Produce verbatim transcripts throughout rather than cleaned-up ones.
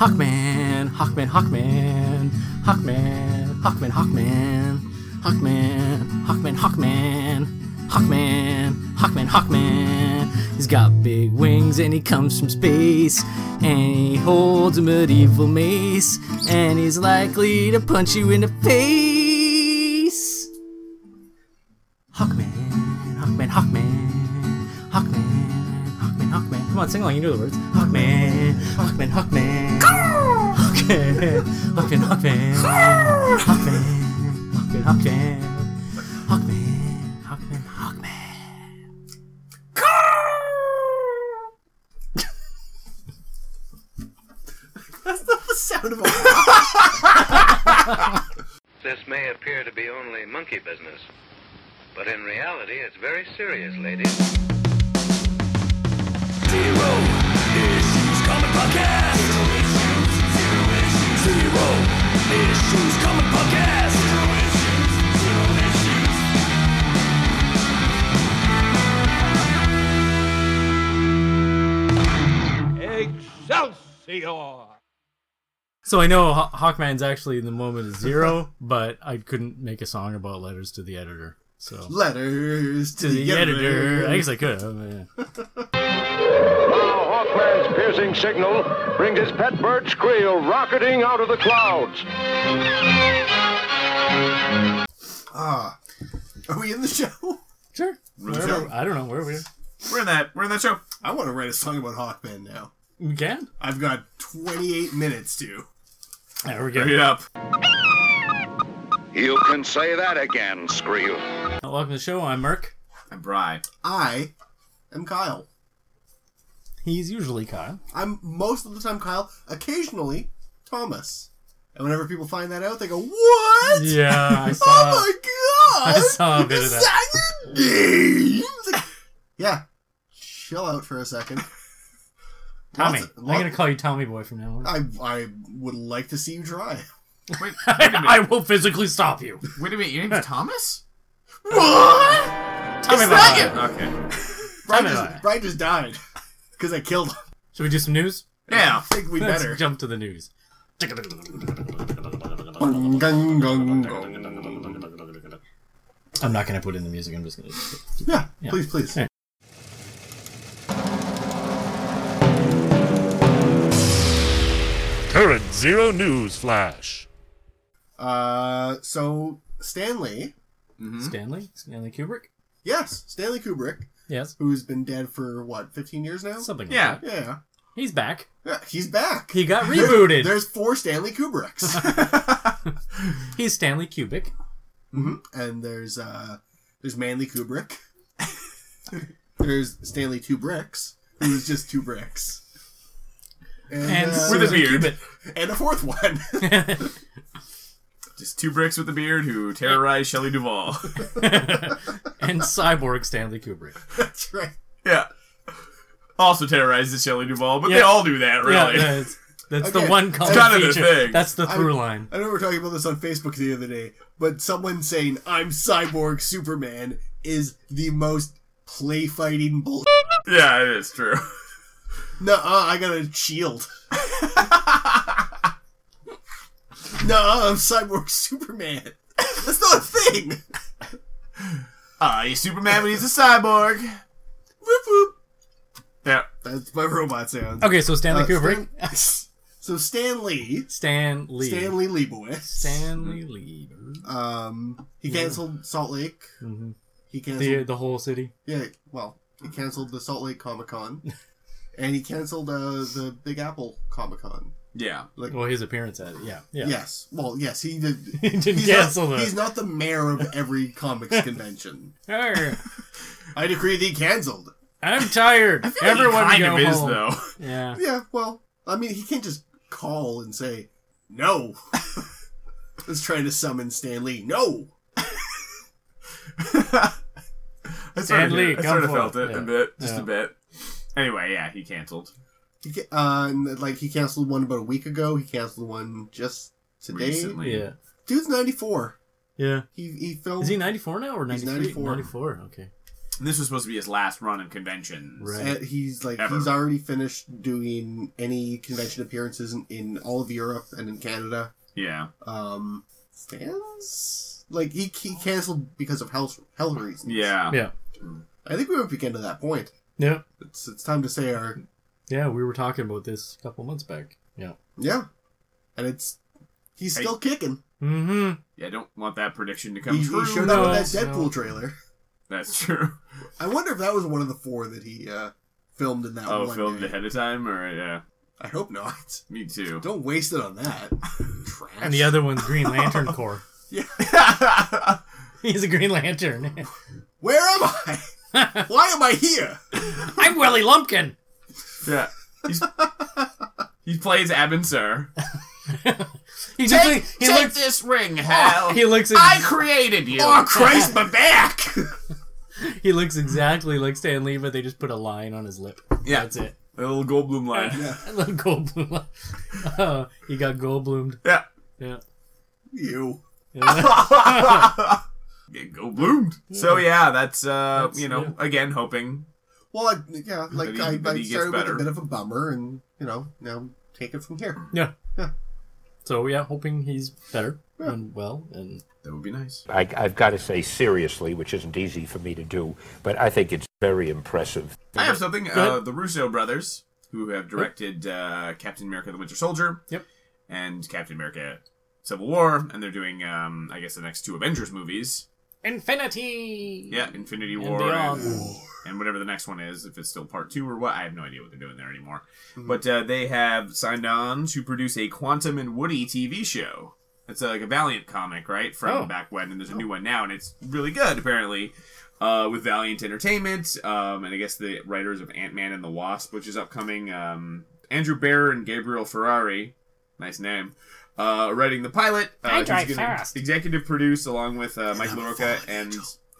Hawkman, Hawkman, Hawkman, Hawkman, Hawkman, Hawkman, Hawkman, Hawkman, Hawkman, Hawkman, Hawkman, Hawkman. He's got big wings and he comes from space, and he holds a medieval mace, and he's likely to punch you in the face. Hawkman, Hawkman, Hawkman, Hawkman, Hawkman, Hawkman. Come on, sing along, you know the words. Hawkman, Hawkman, Hawkman, Hawkman, Hawkman, Hawkman, Hawkman, Hawkman, Hawkman, Hawkman, Hawkman, Hawkman. That's not the sound of a This may appear to be only monkey business, but in reality, it's very serious, ladies. Zero Issues Comic Podcast. Zero issues, zero issues. Zero Issues Comic Podcast. Zero issues, zero issues. Excelsior! So I know Haw- Hawkman's actually in the moment is zero, but I couldn't make a song about letters to the editor. So letters to, to the, the editor. editor. I guess I could. I mean, yeah. Now Hawkman's piercing signal brings his pet bird Squeal rocketing out of the clouds. Ah, are we in the show? Sure. Really Wherever- so? I don't know where we are. We're in that. We're in that show. I want to write a song about Hawkman now. We can. I've got twenty-eight minutes to. There we go. Bring it up. You can say that again, Squeal. Welcome to the show. I'm Merc. I'm Bri. I am Kyle. He's usually Kyle. I'm most of the time Kyle, occasionally Thomas. And whenever people find that out, they go, "What? Yeah, I saw. Oh my god! I saw a bit of Is that. that your name?" It's like, yeah, chill out for a second. Tommy. Lots of- I'm going to call you Tommy Boy from now on. I I would like to see you try. Wait, wait a minute. I will physically stop you. Wait a minute. Your name's Thomas? What? Tommy Is that Boy. it? Okay. Brian Tommy just, Boy. Brian just died because I killed him. Should we do some news? Yeah. I think we Let's better. jump to the news. Gung, gung, gung, gung. I'm not going to put in the music. I'm just going to... Yeah, Yeah. please, please. Yeah. Current Zero News Flash. Uh, so Stanley, Stanley? Stanley Kubrick? yes, Stanley Kubrick, Yes. who's been dead for what, fifteen years now? Something like Yeah. that. Yeah, He's back. yeah, he's back. He got There- rebooted. There's four Stanley Kubricks, He's Stanley Kubrick. hmm and there's uh, there's Manly Kubrick. There's Stanley Two Bricks, who's just two bricks, and And uh, With a Susan beard. and a fourth one. Kubit. Just two bricks with a beard who terrorized Shelley Duvall. And Cyborg Stanley Kubrick. That's right. Yeah. Also terrorizes Shelley Duvall, but they Yeah. all do that, really. Yeah, that's, that's Okay. the one common kind of the feature. thing. That's the I- through line. I know we were talking about this on Facebook the other day, but someone saying I'm Cyborg Superman is the most play fighting bull. Yeah, it is true. No, I got a shield. No, I'm Cyborg Superman. That's not a thing. Ah, he's Superman, but he's a cyborg. Whoop, whoop. Yeah. That's my robot sound. Okay, so Stanley Uh, Kubrick. Stan- so Stan Lee, Stan Lee. Stanley Leibowitz, Stanley Lee. um, he canceled Salt Lake. Mhm. He canceled. The, the whole city. Yeah, well, he canceled the Salt Lake Comic Con, and he canceled uh, the Big Apple Comic Con. Yeah. Like, Well, his appearance at it. Yeah. Yeah. yes, well, yes, he did. He didn't he's cancel not, the- He's not the mayor of every comics convention. Arr, I decree thee canceled. I'm tired. I feel Everyone like he go kind of is, home. though. Yeah. Yeah, well, I mean, he can't just call and say no. Let's try to summon Stan Lee. No. I sort Stan of, Lee, I come sort of for felt it. it Yeah. a bit, just Yeah. a bit. Anyway, yeah, he canceled. He ca- uh, and, like he canceled one about a week ago. He canceled one just today. Recently. Yeah. Dude's ninety-four. Yeah. He he filmed. Is he ninety-four now or He's ninety-three? ninety-four. ninety-four. Okay. And this was supposed to be his last run in conventions. Right. And he's like Ever. he's already finished doing any convention appearances in, in all of Europe and in Canada. Yeah. Um, fans like he he canceled because of health health reasons. Yeah. Yeah. I think we might be getting to that point. Yeah. It's it's time to say our Yeah, we were talking about this a couple months back. Yeah. yeah, and it's he's Hey. still kicking. Mm-hmm. Yeah, I don't want that prediction to come He, true. he showed no, up with that Deadpool no. trailer. That's true. I wonder if that was one of the four that he uh, filmed in that Oh, one filmed day. ahead of time? Or, yeah. I hope not. Me too. Don't waste it on that. Trash. And the other one's Green Lantern Corps. Yeah. He's a Green Lantern. Where am I? Why am I here? I'm Willie Lumpkin. Yeah. He's, he plays Abin Sur. He just like, he Take looks this ring, Hal. he looks I ex- created you. Oh Christ, my back! he looks exactly like Stan Lee, but they just put a line on his lip. Yeah. That's it. A little Goldblum line. Yeah. A little Goldblum line. Oh, he got Goldbloomed. Yeah. Yeah. You. Yeah. Get Goldbloomed. So, yeah, that's, uh, That's- you know, yeah. again, hoping. Well, I, yeah, like That he- I, that I he gets started with better. a bit of a bummer, and you know now take it from here. yeah. Yeah. So yeah, hoping he's better and well and That would be nice. I, I've got to say seriously, which isn't easy for me to do, but I think it's very impressive. I have something. Uh, ahead. the Russo brothers, who have directed uh, Captain America the Winter Soldier. Yep. And Captain America Civil War, and they're doing, um, I guess, the next two Avengers movies. Infinity. Yeah, Infinity And War beyond. and, and whatever the next one is, if it's still part two or what. I have no idea what they're doing there anymore. But uh, they have signed on to produce a Quantum and Woody T V show. It's uh, like a Valiant comic, right, from Oh. back when, and there's a new one now, and it's really good, apparently, uh, with Valiant Entertainment, um, and I guess the writers of Ant-Man and the Wasp, which is upcoming, um, Andrew Baer and Gabriel Ferrari, nice name, uh, writing the pilot. Uh, I he's drive gonna fast. Executive produce along with uh, Mike LaRocca and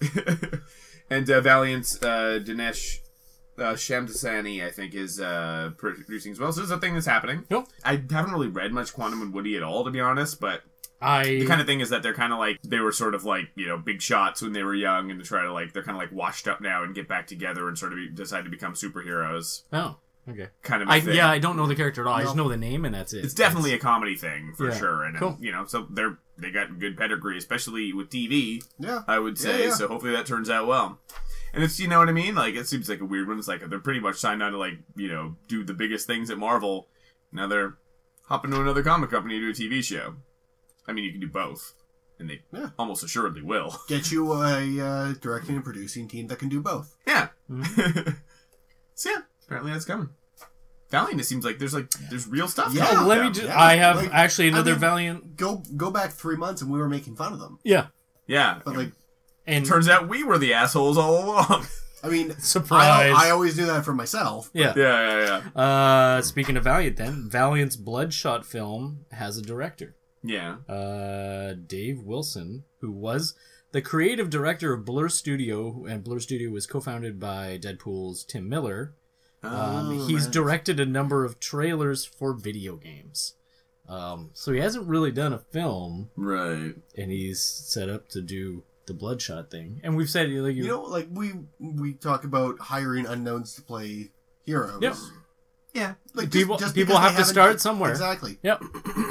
and uh, Valiant's uh, Dinesh uh, Shamdasani, I think, is uh, producing as well. So this is a thing that's happening. Yep. I haven't really read much Quantum and Woody at all, to be honest, but I the kind of thing is that they're kind of like, they were sort of like, you know, big shots when they were young, and to try to like, they're kind of like washed up now and get back together and sort of be, decide to become superheroes. Oh, okay. Kind of a I thing. yeah, I don't know the character at all. I just know the name and that's it. It's definitely a comedy thing for Yeah. sure, and Cool. you know, so they're they got good pedigree, especially with T V. Yeah. I would say. Yeah, yeah. So hopefully that turns out well. And it's, you know what I mean? Like, it seems like a weird one. It's like they're pretty much signed on to, like, you know, do the biggest things at Marvel. Now they're hopping to another comic company to do a T V show. I mean, you can do both, and they Yeah. almost assuredly will. Get you a uh, directing and producing team that can do both. Yeah. Mm-hmm. So yeah, apparently that's coming. Valiant, it seems like there's like there's real stuff. Yeah. coming Oh, with let me them. just. yeah. I have Like, actually another I mean- Valiant. Go go back three months and we were making fun of them. Yeah, Yeah, But like, and turns out we were the assholes all along. I mean, Surprise. I, I always do that for myself. yeah. yeah, yeah, yeah. Uh, speaking of Valiant, then Valiant's Bloodshot film has a director, Yeah. uh, Dave Wilson, who was the creative director of Blur Studio, and Blur Studio was co-founded by Deadpool's Tim Miller. Um, Oh, he's nice. directed a number of trailers for video games. Um, so he hasn't really done a film, Right. and he's set up to do the Bloodshot thing. And we've said, like, You know, like we we talk about hiring unknowns to play heroes. Yep. Yeah. Like People- just, just people because have they to haven't- start somewhere. Exactly. Yep.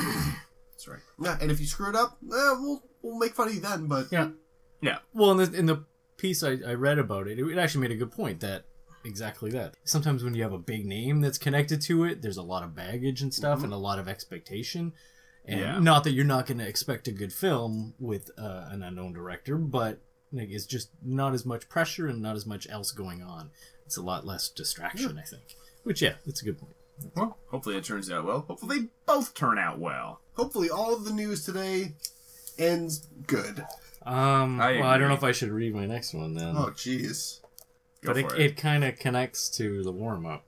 That's right. Yeah, and if you screw it up, eh, we'll we'll make fun of you then. But Yeah. Yeah. Well, in the, in the piece I, I read about it, it actually made a good point that exactly that. Sometimes when you have a big name that's connected to it, there's a lot of baggage and stuff and a lot of expectation. And Yeah. not that you're not going to expect a good film with uh, an unknown director, but like, it's just not as much pressure and not as much else going on. It's a lot less distraction, I think. Which, yeah, it's a good point. Well, hopefully it turns out well. Hopefully they both turn out well. hopefully all of the news today ends good. Um, I well, I don't know agree. if I should read my next one then. Oh, jeez. Go but it, for it. kind of connects to the warm-up.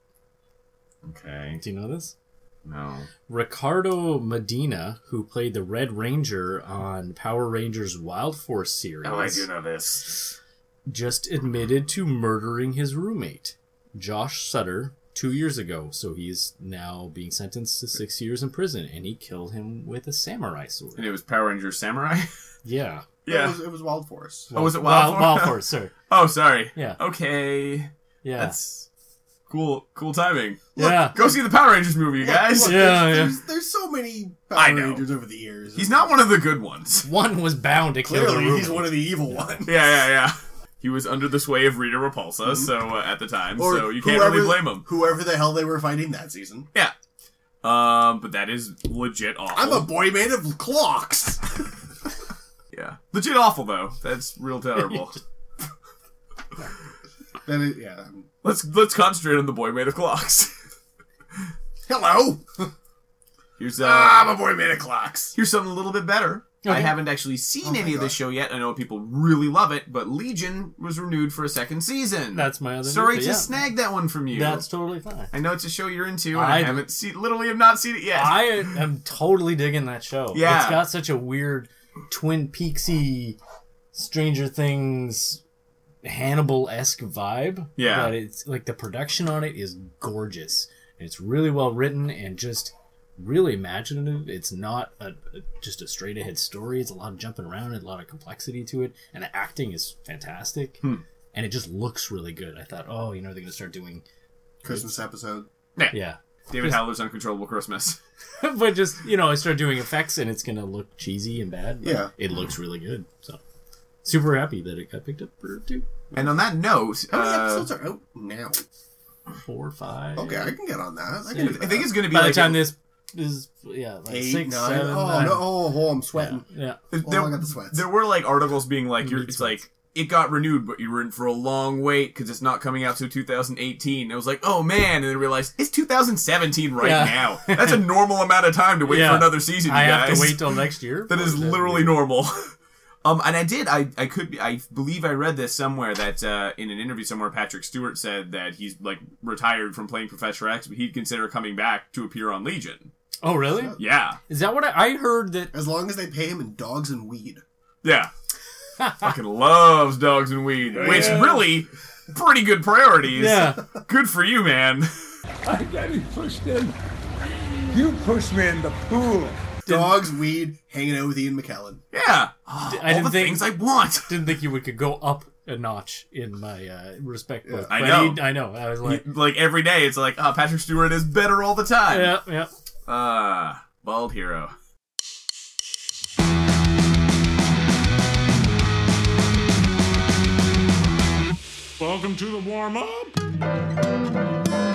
Okay. Do you know this? No. Ricardo Medina, who played the Red Ranger on Power Rangers Wild Force series, Oh, I do know this. just admitted to murdering his roommate, Josh Sutter, two years ago. So he's now being sentenced to six years in prison, and he killed him with a samurai sword. And it was Power Rangers Samurai? Yeah. Yeah. It was, it was Wild Force. Oh, was it Wild, Wild, Wild Force, sorry. Oh, sorry. Yeah. Okay. Yeah. That's cool. Cool timing. Look, Yeah. go see the Power Rangers movie, you guys. Look, Yeah, there's, yeah. There's, there's so many Power I know. Rangers over the years. He's not one of the good ones. One was bound to kill the Clearly, he's Ruben. one of the evil ones. Yeah, yeah, yeah. He was under the sway of Rita Repulsa, so uh, at the time, Or so you can't whoever, really blame him. Whoever the hell they were fighting that season. Yeah. Um, but that is legit awful. I'm a boy made of clocks. Yeah. Legit awful, though. That's real terrible. That is, yeah. um, let's let's concentrate on the boy made of clocks. Hello. Here's uh, Ah, I'm a boy made of clocks. here's something a little bit better. I Okay. haven't actually seen Oh my any of this God. show yet. I know people really love it, but Legion was renewed for a second season. That's my other Sorry news, to but yeah. snag that one from you. That's totally fine. I know it's a show you're into, and I, I- haven't seen, literally have not seen it yet. I am totally digging that show. Yeah. It's got such a weird Twin Peaksy, Stranger Things, Hannibal-esque vibe. Yeah. But it's like the production on it is gorgeous. And it's really well written and just really imaginative. It's not a, a just a straight ahead story. It's a lot of jumping around and a lot of complexity to it. And the acting is fantastic. Hmm. And it just looks really good. I thought, oh, you know, they're going to start doing, Christmas episode. yeah. David Just- Howler's Uncontrollable Christmas. But just, you know, I start doing effects and it's going to look cheesy and bad. But Yeah. it looks really good. So, super happy that it got picked up for two, And on that note, How many uh, episodes are out now? four, five. Okay, I can get on that. I Six. can do I think it's going to be By like the time this is, yeah, like eight, six, nine. seven. oh, nine. no, oh, oh, I'm sweating. Yeah. there, Oh, I got the sweats. there were like articles being like, you're, Big it's sweats. like it got renewed, but you were in for a long wait because it's not coming out till two thousand eighteen. It was like, oh man, and then realized it's two thousand seventeen right Yeah. now. That's a normal amount of time to wait Yeah. for another season. You I guys. have to wait till next year. That is for literally normal. Um, and I did, I, I could, be, I believe I read this somewhere that, uh, in an interview somewhere, Patrick Stewart said that he's, like, retired from playing Professor X, but he'd consider coming back to appear on Legion. Oh, really? Yeah. Is that what I, I heard that? As long as they pay him in dogs and weed. Yeah. Fucking loves dogs and weed, which Yeah. really, pretty good priorities. Yeah. Good for you, man. I got it pushed in. You pushed me in the pool. Dogs, weed, hanging out with Ian McKellen. Yeah. I All didn't the think- things I want. Didn't think you would could go up a notch in my uh, respect book. I But know. he- I know. I was like, Like, every day, it's like, oh, Patrick Stewart is better all the time. yeah, yeah. Ah, bald hero. Welcome to the warm up.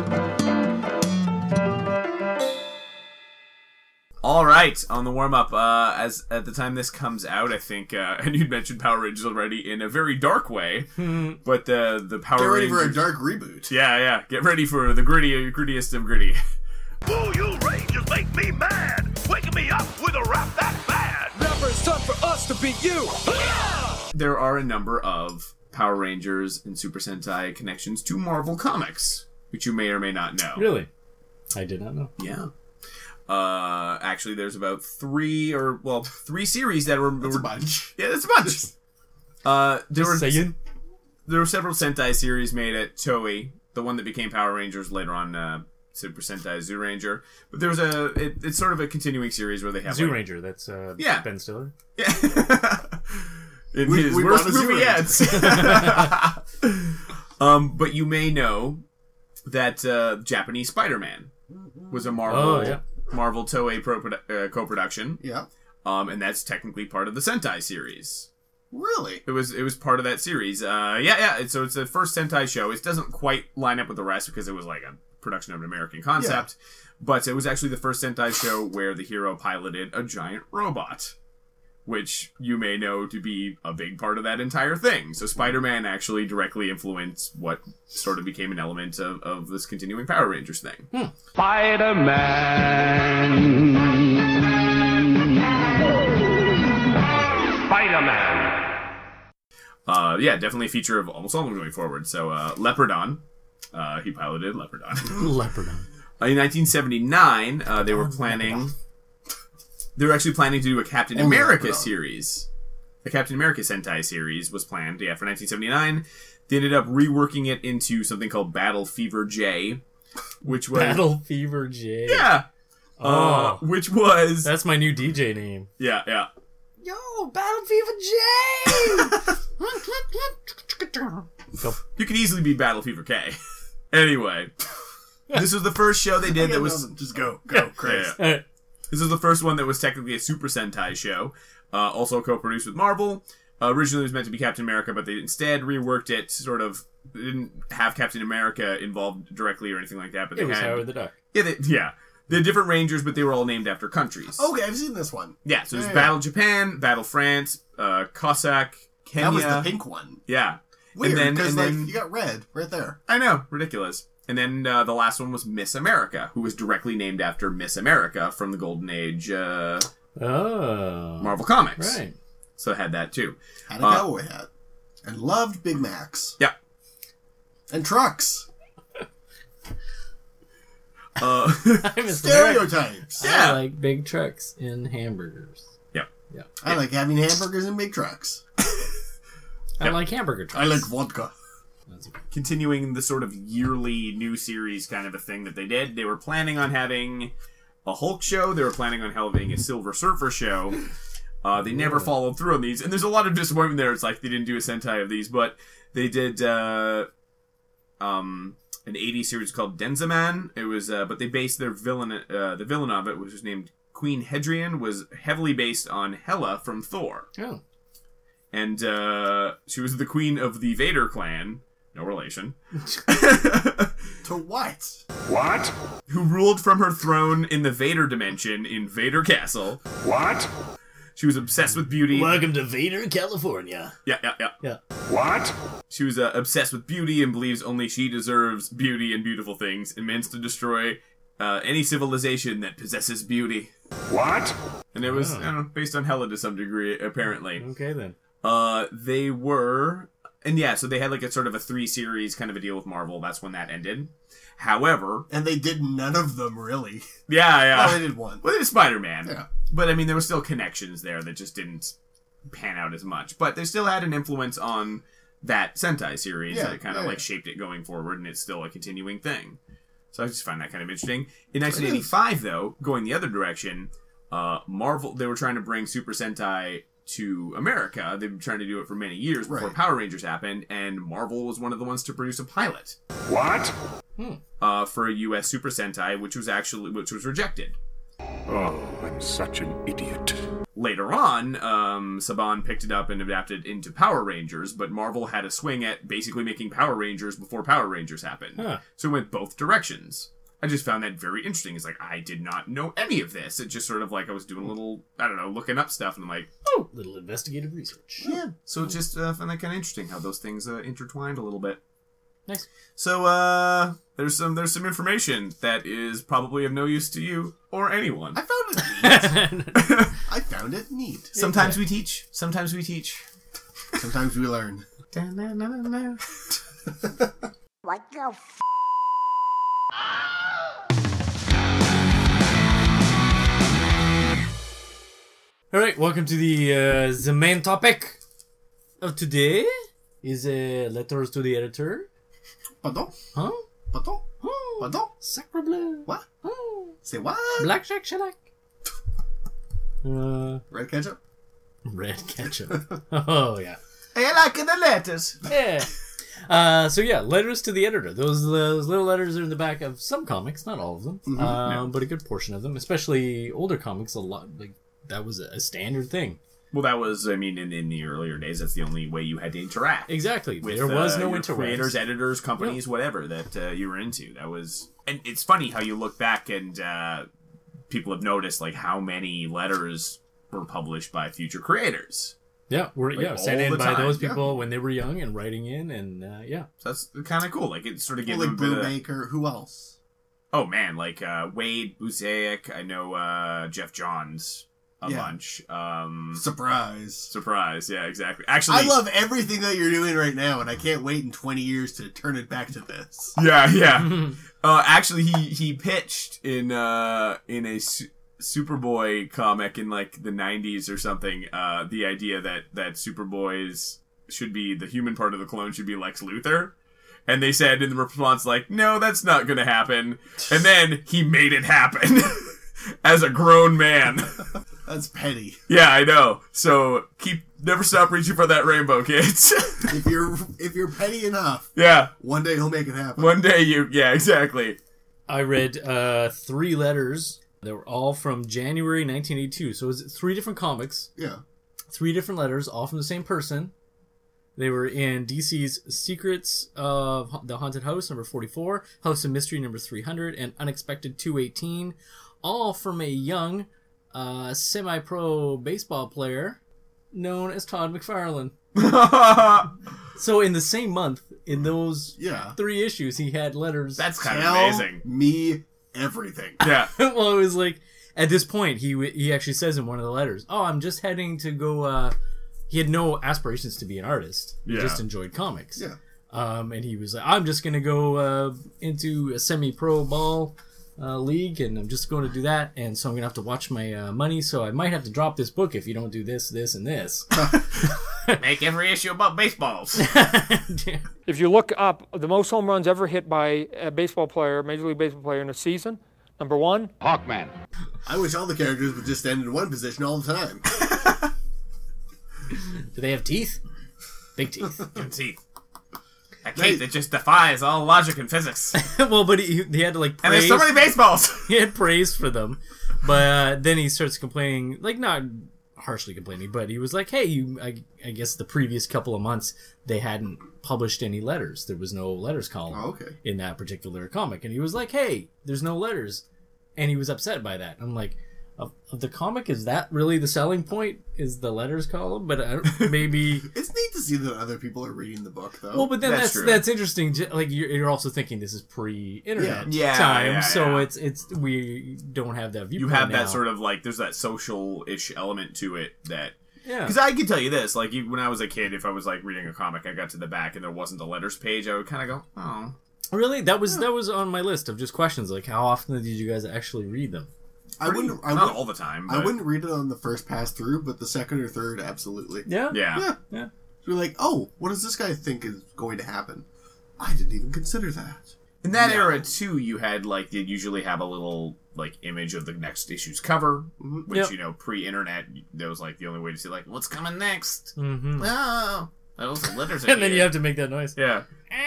All right, on the warm up, uh, as at the time this comes out, I think, uh, and you'd mentioned Power Rangers already in a very dark way, but the the Power Get ready Rangers. for a dark reboot. Yeah, yeah. Get ready for the gritty, grittiest of gritty. Ooh, you Rangers make me mad. Waking me up with a rap that bad. Never, it's time for us to be you. There are a number of Power Rangers and Super Sentai connections to Marvel Comics, which you may or may not know. Really? I did not know. Yeah. Uh, actually, there's about three or well, three series that were. That's a bunch. Yeah, that's a bunch. Uh, there were Saying? there were several Sentai series made at Toei. The one that became Power Rangers later on, uh, Super Sentai Zoo Ranger. But there was a it, it's sort of a continuing series where they have Zoo like, Ranger. That's uh, Yeah. Ben Stiller. Yeah. In We- his we worst bought a Zoo movie Ranger. yet. um, but you may know that uh, Japanese Spider-Man was a Marvel Oh, yeah. Marvel Toei pro- uh, co-production. Yeah. Um, and that's technically part of the Sentai series. Really? It was it was part of that series. Uh, yeah, yeah. It's, so it's the first Sentai show. It doesn't quite line up with the rest because it was like a production of an American concept. But it was actually the first Sentai show where the hero piloted a giant robot, which you may know to be a big part of that entire thing. So Spider-Man actually directly influenced what sort of became an element of, of this continuing Power Rangers thing. Spider-Man. Uh, yeah, definitely a feature of almost all of them going forward. So uh, Leopardon, uh, he piloted Leopardon. Leopardon. In nineteen seventy-nine, uh, they were planning. They were actually planning to do a Captain Only America Leopardon. series. The Captain America Sentai series was planned, yeah, for nineteen seventy-nine. They ended up reworking it into something called Battle Fever J, which was Battle Fever J. yeah, Oh. uh, which was That's my new D J name. yeah, yeah. Yo, Battle Fever J! Go. You could easily be Battle Fever K. Anyway, this was the first show they did that was... Just go. Go, Chris. Yeah, yeah. This was the first one that was technically a Super Sentai show. Uh, also co-produced with Marvel. Uh, originally it was meant to be Captain America, but they instead reworked it, sort of... They didn't have Captain America involved directly or anything like that, but It they was had... Howard the Duck. Yeah, they, yeah. They had different Rangers, but they were all named after countries. Okay, I've seen this one. Yeah, so there's Yeah, Battle Japan, Battle France, uh, Cossack, Kenya. That was the pink one. Yeah. Weird, and then, because and like, then, you got red right there. I know, ridiculous. And then uh, the last one was Miss America, who was directly named after Miss America from the Golden Age uh, Oh. Marvel Comics. Right. So it had that too. Had a Uh, cowboy hat. And loved Big Macs. Yeah. And trucks. Uh, I miss America. Stereotypes. I like big trucks and hamburgers. Yep. Yeah. I like having hamburgers and big trucks. I Yep. like hamburger trucks. I like vodka. Continuing the sort of yearly new series kind of a thing that they did, they were planning on having a Hulk show. They were planning on having a Silver Surfer show. Uh, they never followed through on these, and there's a lot of disappointment there. It's like they didn't do a Sentai of these, but they did uh, um, an eighties series called Denzaman. It was, uh, but they based their villain, uh, the villain of it, which was named Queen Hedrian, was heavily based on Hela from Thor, Oh. and uh, she was the queen of the Vader clan. No relation. To what? What? Who ruled from her throne in the Vader dimension in Vader Castle. What? She was obsessed with beauty. Welcome to Vader, California. Yeah, yeah, yeah. Yeah. What? She was uh, obsessed with beauty and believes only she deserves beauty and beautiful things and meant to destroy uh, any civilization that possesses beauty. What? And it was Oh. I don't know, based on Hela to some degree, apparently. Okay, then. Uh, they were... And yeah, so they had like a sort of a three-series kind of a deal with Marvel. That's when that ended. However... And they did none of them, really. Yeah, yeah. Oh, they did one. Well, they did Spider-Man. Yeah. But, I mean, there were still connections there that just didn't pan out as much. But they still had an influence on that Sentai series Yeah, that kind of, yeah, like, yeah. shaped it going forward, and it's still a continuing thing. So I just find that kind of interesting. In nineteen eighty-five, though, going the other direction, uh, Marvel, they were trying to bring Super Sentai to America. They've been trying to do it for many years before Right. Power Rangers happened, and Marvel was one of the ones to produce a pilot What? uh, for a U S Super Sentai, which was actually which was rejected. Oh, I'm such an idiot. Later on, um, Saban picked it up and adapted into Power Rangers, but Marvel had a swing at basically making Power Rangers before Power Rangers happened. Huh. So it went both directions. I just found that very interesting. It's like, I did not know any of this. It just sort of like I was doing a little, I don't know, looking up stuff, and I'm like, Oh, little investigative research. yeah. So it's just uh, found that kind of interesting how those things uh, intertwined a little bit. Nice. So uh, there's some there's some information that is probably of no use to you or anyone. I found it neat. I found it neat. Sometimes we teach. Sometimes we teach. Sometimes we learn. What the f? All right, welcome to the uh, the main topic of today is uh, letters to the editor. Pardon? Huh? Pardon? Oh, Pardon? Sacre bleu. What? Oh, Say what? black shack shellac. Uh, Red ketchup? red ketchup. Oh yeah. I like the letters. Yeah. Uh, so yeah, letters to the editor. Those those little letters are in the back of some comics, not all of them, Mm-hmm. uh, but a good portion of them, especially older comics. A lot like that was a standard thing. Well, that was, I mean, in, in the earlier days, that's the only way you had to interact. Exactly. With, there was uh, no your interaction. creators, editors, companies, whatever that uh, you were into. That was, and it's funny how you look back and uh, people have noticed like how many letters were published by future creators. Yeah, we're Like, yeah all sent in the by time, those yeah. people when they were young and writing in, and uh, yeah. So that's kind of cool. Like it sort of gives Well, them like a bit of, Brubaker. Who else? oh man, like uh, Wade Busiek. I know uh, Jeff Johns a Yeah. bunch. Um, Surprise. surprise, yeah, exactly. Actually, I love everything that you're doing right now, and I can't wait in twenty years to turn it back to this. Yeah, yeah. uh, actually, he he pitched in uh in a su- Superboy comic in like the nineties or something. Uh, the idea that that Superboy's should be the human part of the clone should be Lex Luthor. And they said in the response, like, no, that's not going to happen. And then he made it happen as a grown man. That's petty. Yeah, I know. So keep never stop reaching for that rainbow, kids. If you're if you're petty enough, yeah, one day he'll make it happen. One day you, yeah, exactly. I read uh, three letters that were all from January nineteen eighty-two. So it was three different comics. Yeah. Three different letters, all from the same person. They were in D C's Secrets of the Haunted House, number forty-four, House of Mystery, number three hundred, and Unexpected two eighteen, all from a young uh, semi-pro baseball player known as Todd McFarlane. So in the same month, in those yeah. three issues, he had letters. That's kind Tell of amazing. Me everything. Yeah. Well, it was like, at this point, he he actually says in one of the letters, oh, I'm just heading to go... Uh, he had no aspirations to be an artist. He yeah. just enjoyed comics. Yeah. Um, and he was like, I'm just going to go uh, into a semi-pro ball uh, league, and I'm just going to do that, and so I'm going to have to watch my uh, money, so I might have to drop this book if you don't do this, this, and this. Make every issue about baseballs. If you look up the most home runs ever hit by a baseball player, Major League Baseball player in a season, number one, Hawkman. I wish all the characters would just stand in one position all the time. Do they have teeth? Big teeth. Good teeth. A cape that just defies all logic and physics. Well, but he, he had to like praise. And there's so many baseballs. He had praise for them, but uh, then he starts complaining, like not harshly complaining, but he was like, "Hey, you, I, I guess the previous couple of months they hadn't published any letters. There was no letters column oh, okay. in that particular comic." And he was like, "Hey, there's no letters," and he was upset by that. I'm like, of, of the comic, is that really the selling point? Is the letters column? But I don't, maybe it's neat to see that other people are reading the book, though. well, but then That's that's true. that's, interesting. Like you're, you're also thinking this is pre-internet Yeah. Yeah, time, yeah, so yeah. it's it's we don't have that viewpoint. You have now. that sort of like, there's that social-ish element to it that. Yeah. Because I can tell you this, like when I was a kid, if I was like reading a comic, I got to the back and there wasn't a letters page, I would kind of go, oh. Really? That was that was on my list of just questions. Like, how often did you guys actually read them? I wouldn't. I Not wouldn't, all the time. I but- wouldn't read it on the first pass through, but the second or third, absolutely. Yeah. Yeah. Yeah. Yeah. You're like, oh, what does this guy think is going to happen? I didn't even consider that. In that No. era too, you had like they'd usually have a little like image of the next issue's cover, Mhm. which Yep. you know pre-internet that was like the only way to see like what's coming next. Mm-hmm. Oh, those letters. And then you have to make that noise. yeah.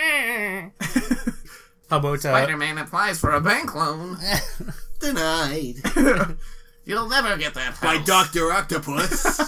How about uh, Spider-Man applies for a bank loan. Denied. You'll never get that house. By Doctor Octopus.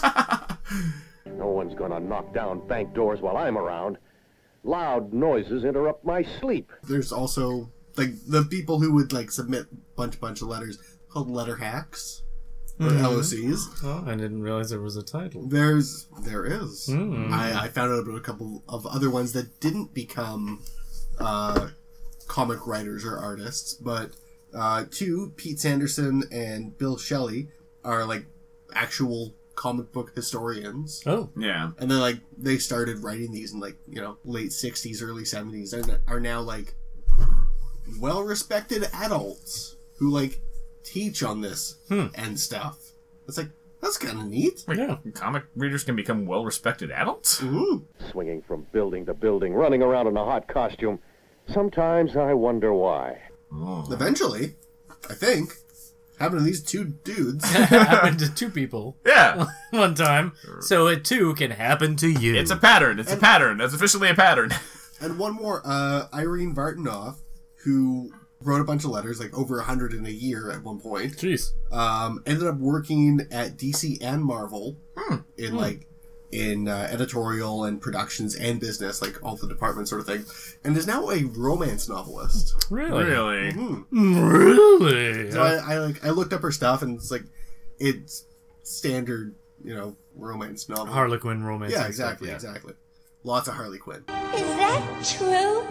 No one's gonna knock down bank doors while I'm around. Loud noises interrupt my sleep. There's also like the people who would like submit bunch bunch of letters called letter hacks or Mhm. L O Cs. Oh, I didn't realize there was a title. There's there is. Mm. I, I found out about a couple of other ones that didn't become uh, comic writers or artists, but uh, two, Pete Sanderson and Bill Shelley, are like actual comic book historians. Oh, Yeah. And then like they started writing these in like, you know, late sixties, early seventies, and are now like well respected adults who like teach on this Hmm. and stuff. It's like that's kind of neat. Wait, Yeah. comic readers can become well-respected adults. Ooh. Swinging from building to building, running around in a hot costume. Sometimes I wonder why. Eventually, I think, happened to these two dudes. happened to two people Yeah. one time, so it too can happen to you. It's a pattern. It's a pattern. That's officially a pattern. And one more, uh, Irene Vartanoff, who wrote a bunch of letters, like over a hundred in a year at one point. Jeez. Um, ended up working at D C and Marvel in like in uh, editorial and productions and business, like all the departments sort of thing, and is now a romance novelist. Really? Really? Mhm. Really? So I, I like I looked up her stuff, and it's like it's standard, you know, romance novel. Harlequin romance. Yeah, and stuff, exactly, yeah. exactly. Lots of Harley Quinn. Is that true,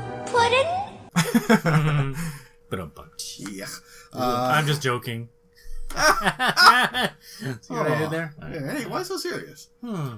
Puddin'? But a bunch. Yeah. Uh, I'm just joking. See what I did there? yeah, hey, why so serious? Hmm.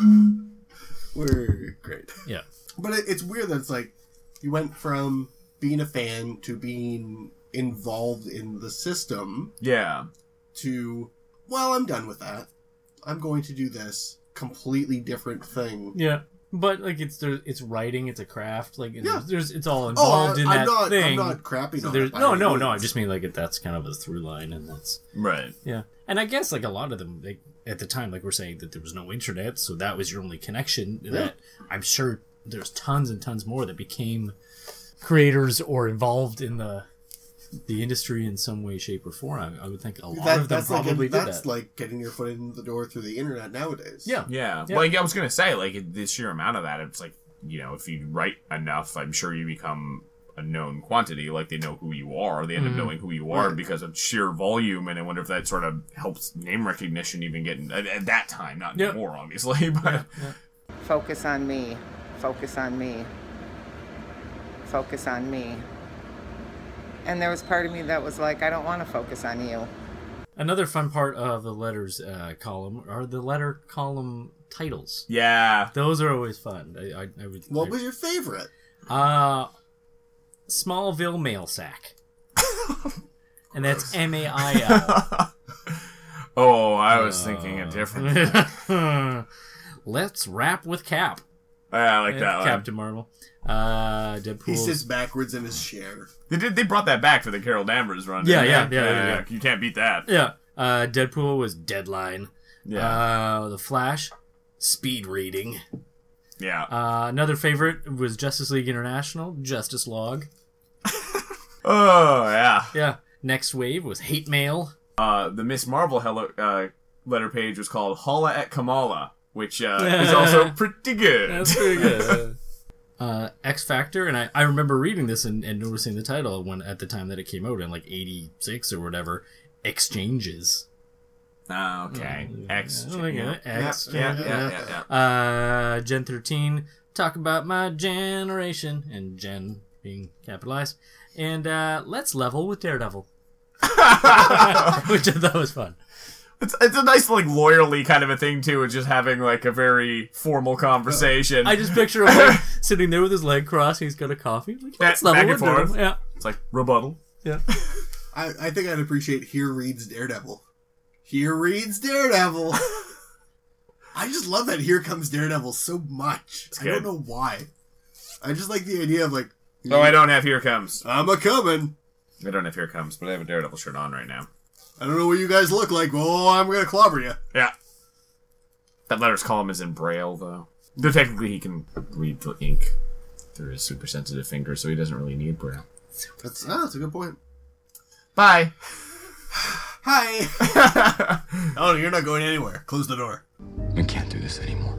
We're great. Yeah. But it, it's weird that it's like you went from being a fan to being involved in the system Yeah. to, well, I'm done with that. I'm going to do this completely different thing. Yeah. But like it's there, it's writing, it's a craft. Like and Yeah. there's, there's it's all Oh, involved I, in I'm that not. thing. I'm not crapping So on there's it. by no, any no, no. I means. just mean like it, that's kind of a through line, and that's Right. yeah. And I guess like a lot of them, like at the time, like we're saying that there was no internet, so that was your only connection. Yeah. That I'm sure there's tons and tons more that became creators or involved in the the industry in some way, shape, or form. I, I would think a lot That- of them that's like probably a- did that's that. like getting your foot in the door through the internet nowadays. Yeah. Yeah. Yeah. Like I was gonna say, like the sheer amount of that, it's like, you know, if you write enough, I'm sure you become a known quantity. Like they know who you are. They end Mhm. up knowing who you are Right. because of sheer volume. And I wonder if that sort of helps name recognition even get at, at that time, not Yeah. anymore, obviously. But Focus on me. Focus on me. Focus on me. And there was part of me that was like, I don't want to focus on you. Another fun part of the letters uh, column are the letter column titles. Yeah, those are always fun. I, I, I would, What I, was your favorite? Uh, Smallville Mail Sack. And that's M A I L. oh, I was thinking a different thing. Let's rap with Cap. I like that one. Captain Marvel. Uh, Deadpool. He sits backwards in his chair. They did. They brought that back for the Carol Danvers run. Yeah, didn't yeah, they? yeah, yeah, yeah. You can't beat that. Yeah. Uh, Deadpool was Deadline. Yeah. Uh, the Flash, Speed Reading. Yeah. Uh, another favorite was Justice League International, Justice Log. Oh yeah. Yeah. Next wave was Hate Mail. Uh, the Miss Marvel hello, uh, letter page was called Holla at Kamala, which uh, is also pretty good. That's pretty good. uh, X Factor, and I, I remember reading this and, and noticing the title when at the time that it came out in like eighty-six or whatever. Exchanges. Oh, okay. X. Yeah, like, uh, X. Yeah, yeah, yeah, yeah, yeah. Uh, Gen thirteen. Talk about my generation, and Gen being capitalized. And uh, let's level with Daredevil, which I thought was fun. It's it's a nice like lawyerly kind of a thing too. It's just having like a very formal conversation. I just picture him like, sitting there with his leg crossed. He's got a coffee. Like, let's Back level and with forth. Daredevil. Yeah, it's like rebuttal. Yeah. I, I think I'd appreciate Here Reads Daredevil. Here Reads Daredevil. I just love that Here Comes Daredevil so much. I don't know why. I just like the idea of like... Oh, I don't have Here Comes. I'm a-coming. I don't have Here Comes, but I have a Daredevil shirt on right now. I don't know what you guys look like. Oh, I'm going to clobber you. Yeah. That letter's column is in Braille, though. Though technically he can read the ink through his super sensitive finger, so he doesn't really need Braille. That's, oh, that's a good point. Bye. Hi. Oh, you're not going anywhere. Close the door. We can't do this anymore.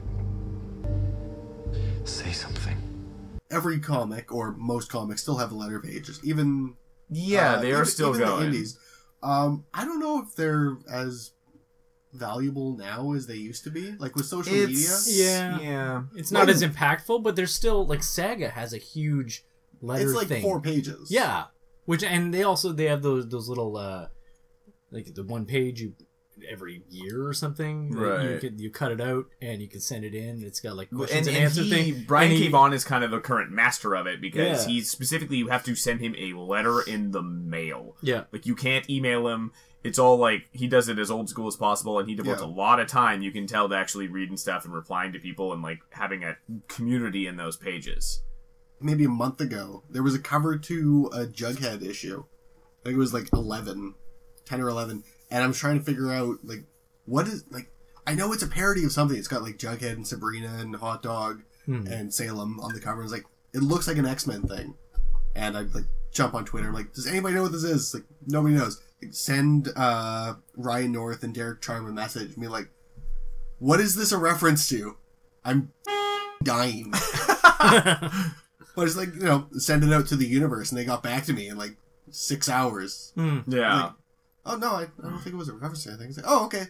Say something. Every comic, or most comics, still have letter pages. Even... Yeah, uh, they are even, still even going. The indies. Um, I don't know if they're as valuable now as they used to be. Like with social It's- media. Yeah. Yeah. It's not as impactful, but there's still like Saga has a huge letter It's like thing. four pages. Yeah, which and they also they have those those little uh like the one page you every year or something. that You Right. can you cut it out and you can send it in. And it's got like And, questions and, and answer he, thing. Brian And he- K. Vaughan is kind of the current master of it because Yeah. he's specifically you have to send him a letter in the mail. Yeah. Like you can't email him. It's all like he does it as old school as possible, and he devotes Yeah. a lot of time. You can tell to actually reading stuff and replying to people and like having a community in those pages. Maybe a month ago, there was a cover to a Jughead issue. I think it was like eleven, ten or eleven, and I was trying to figure out like what is like. I know it's a parody of something. It's got like Jughead and Sabrina and Hot Dog Hmm. and Salem on the cover. It's like it looks like an X-Men thing, and I like jump on Twitter. I'm like, does anybody know what this is? Like nobody knows. Like, send uh, Ryan North and Derek Charm a message. Me like, what is this a reference to? I'm dying. But it's like, you know, send it out to the universe, and they got back to me in like six hours. Hmm. Yeah. Like, oh no, I, I don't think it was a reference to anything. It's like, oh, okay.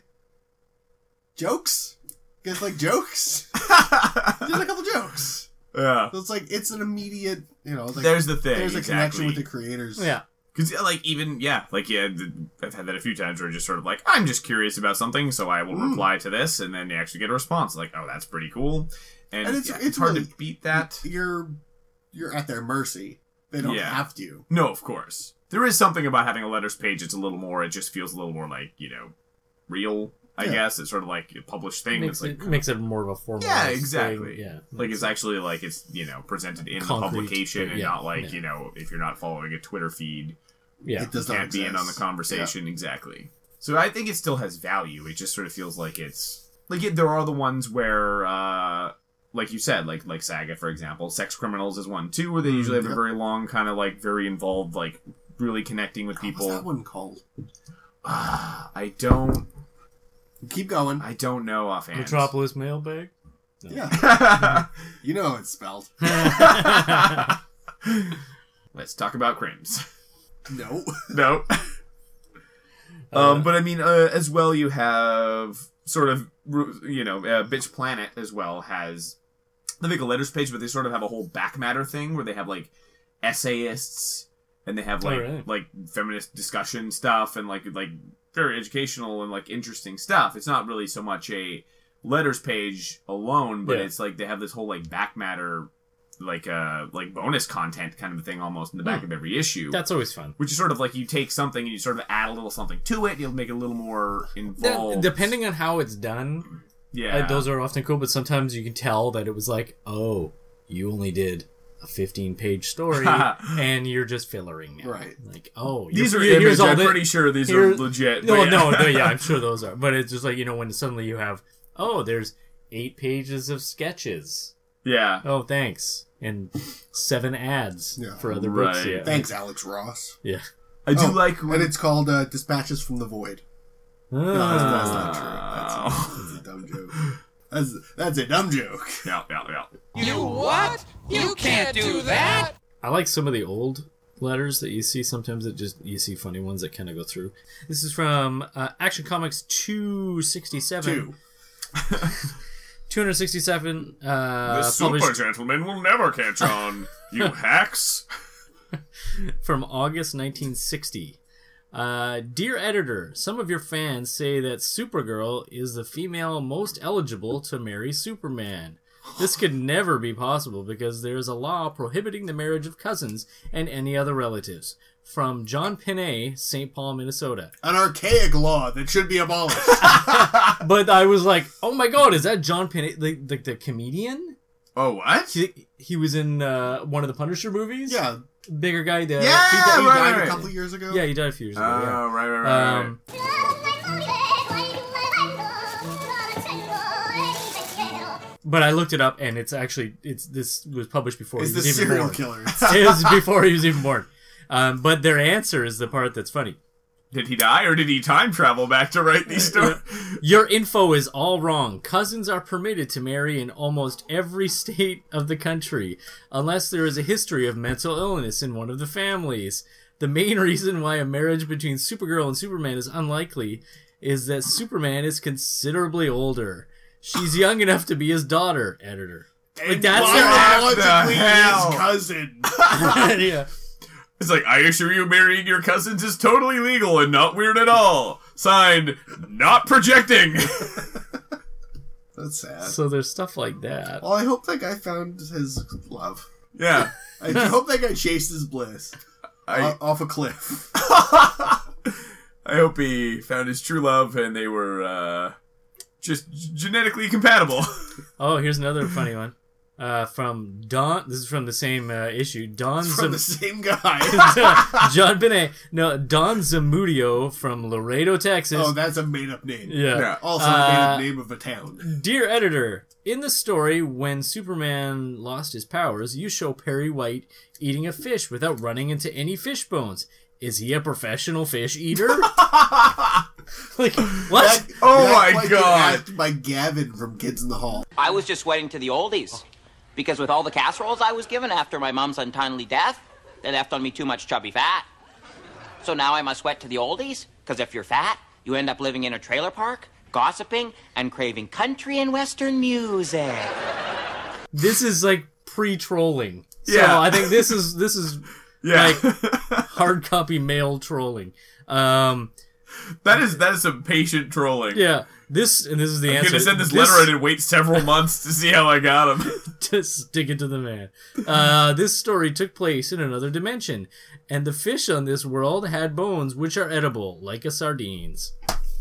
Jokes? You guys like jokes? There's a couple jokes. Yeah. So it's like it's an immediate, you know. Like, There's the thing, There's a exactly. connection with the creators. Yeah. Because, like, even, yeah, like, yeah, I've had that a few times where just sort of like, I'm just curious about something, so I will Mm. reply to this, and then you actually get a response. Like, oh, that's pretty cool. And, And it's yeah, it's, it's hard really, to beat that. You're you're at their mercy. They don't Yeah. have to. No, of course. There is something about having a letters page. It's a little more, it just feels a little more like, you know, real, I Yeah. guess. It's sort of like a published thing. Makes It's like, it makes it more of a formal. yeah, exactly. Yeah. Like, it's actually like it's, you know, presented in Concrete, the publication and yeah, not like, yeah. you know, if you're not following a Twitter feed, Yeah. It does you not can't be in on the exist. conversation. Exactly. So I think it still has value. It just sort of feels like it's like it, there are the ones where, uh, like you said, like like Saga, for example, Sex Criminals is one too, where they usually have yep. a very long kind of like very involved, like really connecting with people. What's that one called? Uh, I don't. Keep going. I don't know offhand. Metropolis Mailbag. No. Yeah. You know how it's spelled. Let's talk about crimes. No. No. um, but I mean, uh, as well, you have sort of, you know, uh, Bitch Planet as well has, I think, a letters page, but they sort of have a whole back matter thing where they have, like, essayists, and they have, like, oh, really? like feminist discussion stuff, and, like, like very educational and, like, interesting stuff. It's not really so much a letters page alone, but yeah. it's, like, they have this whole, like, back matter like uh like bonus content kind of a thing almost in the back mm. of every issue. That's always fun. Which is sort of like you take something and you sort of add a little something to it. You'll make it a little more involved. Depending on how it's done, yeah, uh, those are often cool. But sometimes you can tell that it was like, oh, you only did a fifteen-page story and you're just fillering it. Right. Like, oh, these are here's images. all I'm the, pretty sure these here, are legit. No, yeah. no, no, yeah, I'm sure those are. But it's just like, you know, when suddenly you have, oh, there's eight pages of sketches. Yeah. Oh, thanks. And seven ads yeah. for other right. books. Yeah. Thanks, Alex Ross. Yeah. I do oh, like when... And it's called uh, Dispatches from the Void. Ah. No, that's, that's not true. That's, that's a dumb joke. That's, that's a dumb joke. Yeah, yeah, yeah. You what? You can't do that! I like some of the old letters that you see. Sometimes it just you see funny ones that kind of go through. This is from uh, Action Comics two sixty-seven. Two. two sixty-seven. Uh, the super published... gentleman will never catch on, you hacks. From August nineteen sixty. Uh, Dear Editor, some of your fans say that Supergirl is the female most eligible to marry Superman. This could never be possible because there is a law prohibiting the marriage of cousins and any other relatives. From John Pinney, Saint Paul, Minnesota. An archaic law that should be abolished. But I was like, oh my god, is that John Pinney, the, the, the comedian? Oh, what? He, he was in uh, one of the Punisher movies? Yeah. Bigger guy. The, yeah, he, he right, died right. a couple years ago. Yeah, he died a few years ago. Oh, yeah. right, right, right. Um, But I looked it up, and it's actually it's this was published before it's he was the even serial born. Killer. It was before he was even born. Um, but their answer is the part that's funny. Did he die, or did he time travel back to write these stories? Your info is all wrong. Cousins are permitted to marry in almost every state of the country, unless there is a history of mental illness in one of the families. The main reason why a marriage between Supergirl and Superman is unlikely is that Superman is considerably older. She's young enough to be his daughter, editor. Like, that's biologically his cousin. Yeah. It's like, I assure you marrying your cousins is totally legal and not weird at all. Signed, not projecting. That's sad. So there's stuff like that. Well, I hope that guy found his love. Yeah. I hope that guy chased his bliss. I, off a cliff. I hope he found his true love and they were uh, just genetically compatible. Oh, here's another funny one. Uh, from Don, this is from the same uh, issue. Don It's from Zam- the same guy. John Benet. No, Don Zamudio from Laredo, Texas. Oh, that's a made-up name. Yeah. Yeah. Also a Uh, made-up name of a town. Dear editor, in the story, when Superman lost his powers, you show Perry White eating a fish without running into any fish bones. Is he a professional fish eater? Like, what? That, Oh that my might be God. asked by Gavin from Kids in the Hall. I was just waiting to the oldies. Because with all the casseroles I was given after my mom's untimely death, they left on me too much chubby fat. So now I must sweat to the oldies? Because if you're fat, you end up living in a trailer park, gossiping, and craving country and western music. This is like pre-trolling. So Yeah. I think this is this is Yeah. like hard copy mail trolling. Um, That is that is some patient trolling. yeah, this and this is the I'm answer. gonna send this, letter in and wait several months to see how I got him. To stick it to the man. Uh, this story took place in another dimension, and the fish on this world had bones which are edible, like a sardines.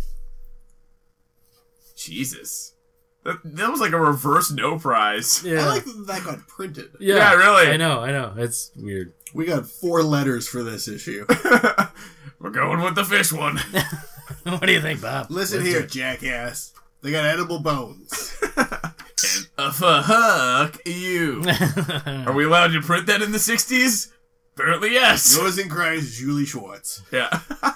Jesus. That, that was like a reverse no prize. Yeah, I like that that got printed. yeah, Yeah, really. I know, I know. It's weird. We got four letters for this issue. We're going with the fish one. What do you think, Bob? Listen Let's here, do it. jackass. They got edible bones. And uh, fuck you. Are we allowed to print that in the sixties? Apparently, yes. Yours in Christ, Julie Schwartz. Yeah.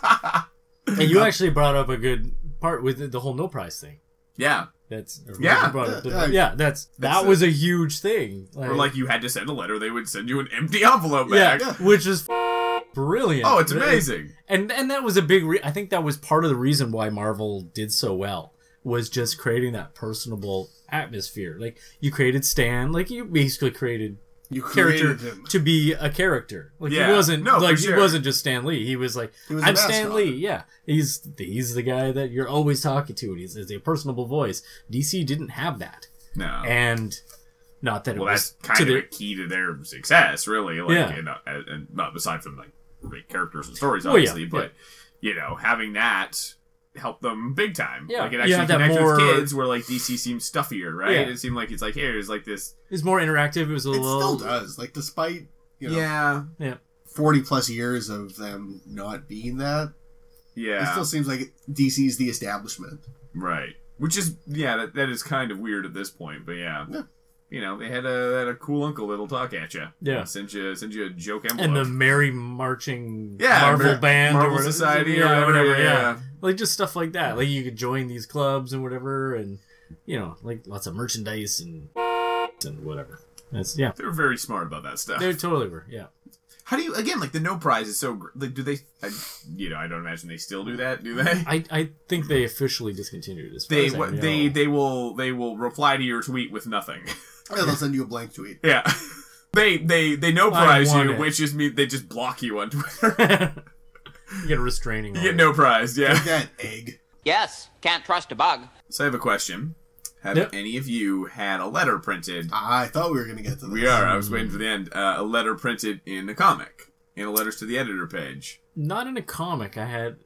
And you actually brought up a good part with the whole no prize thing. Yeah. That's Yeah. brought up the- Yeah, yeah, that's that That's was a- a huge thing. Or like you had to send a letter, they would send you an empty envelope yeah, back. which is brilliant. Oh, it's amazing. And and that was a big. Re- I think that was part of the reason why Marvel did so well, was just creating that personable atmosphere. Like you created Stan, like you basically created You character created him. to be a character. Like Yeah. he wasn't No, like for he sure. wasn't just Stan Lee. He was like He was a I'm Stan mascot. Lee. Yeah, he's he's the guy that you're always talking to, and he's, he's a personable voice. D C didn't have that, No. and not that it Well, was that's kind to of their, a key to their success, really. Like, Yeah. you know, and, and not aside from like great characters and stories, Well, yeah, obviously, but you know, having that helped them big time. Yeah. Like it You actually have that connected more- with kids, where like D C seems stuffier, right? Yeah. It seemed like it's like here's like this. It's more interactive. It was a It little. still does. Like, despite, you know, Yeah, Yeah. forty plus years of them not being that, yeah, it still seems like D C's the establishment. right. Which is yeah, that, that is kind of weird at this point, but yeah. Yeah. You know, they had a they had a cool uncle that'll talk at you. Yeah. send you send you a joke envelope. And the Merry Marching Yeah, Marvel Mar- Band Marvel or whatever, Society or yeah, whatever, yeah. yeah. Like just stuff like that. Like you could join these clubs and whatever, and you know, like lots of merchandise and and whatever. That's yeah. they were very smart about that stuff. They totally were. Yeah. How do you again like the no prize is so gr- like do they I, you know I don't imagine they still do that do they I, I think they officially discontinued it. As far they as I what, know. they they will they will reply to your tweet with nothing. Yeah, they'll send you a blank tweet. Yeah, they they they no I prize want you, it. which just means they just block you on Twitter. You get a restraining You order. get no prize. Yeah. Like that egg. Yes, can't trust a bug. So I have a question. Have Yep. any of you had a letter printed? I thought we were going to get to this. We are. I was waiting for the end. Uh, a letter printed in a comic, in a letters to the editor page. Not in a comic. I had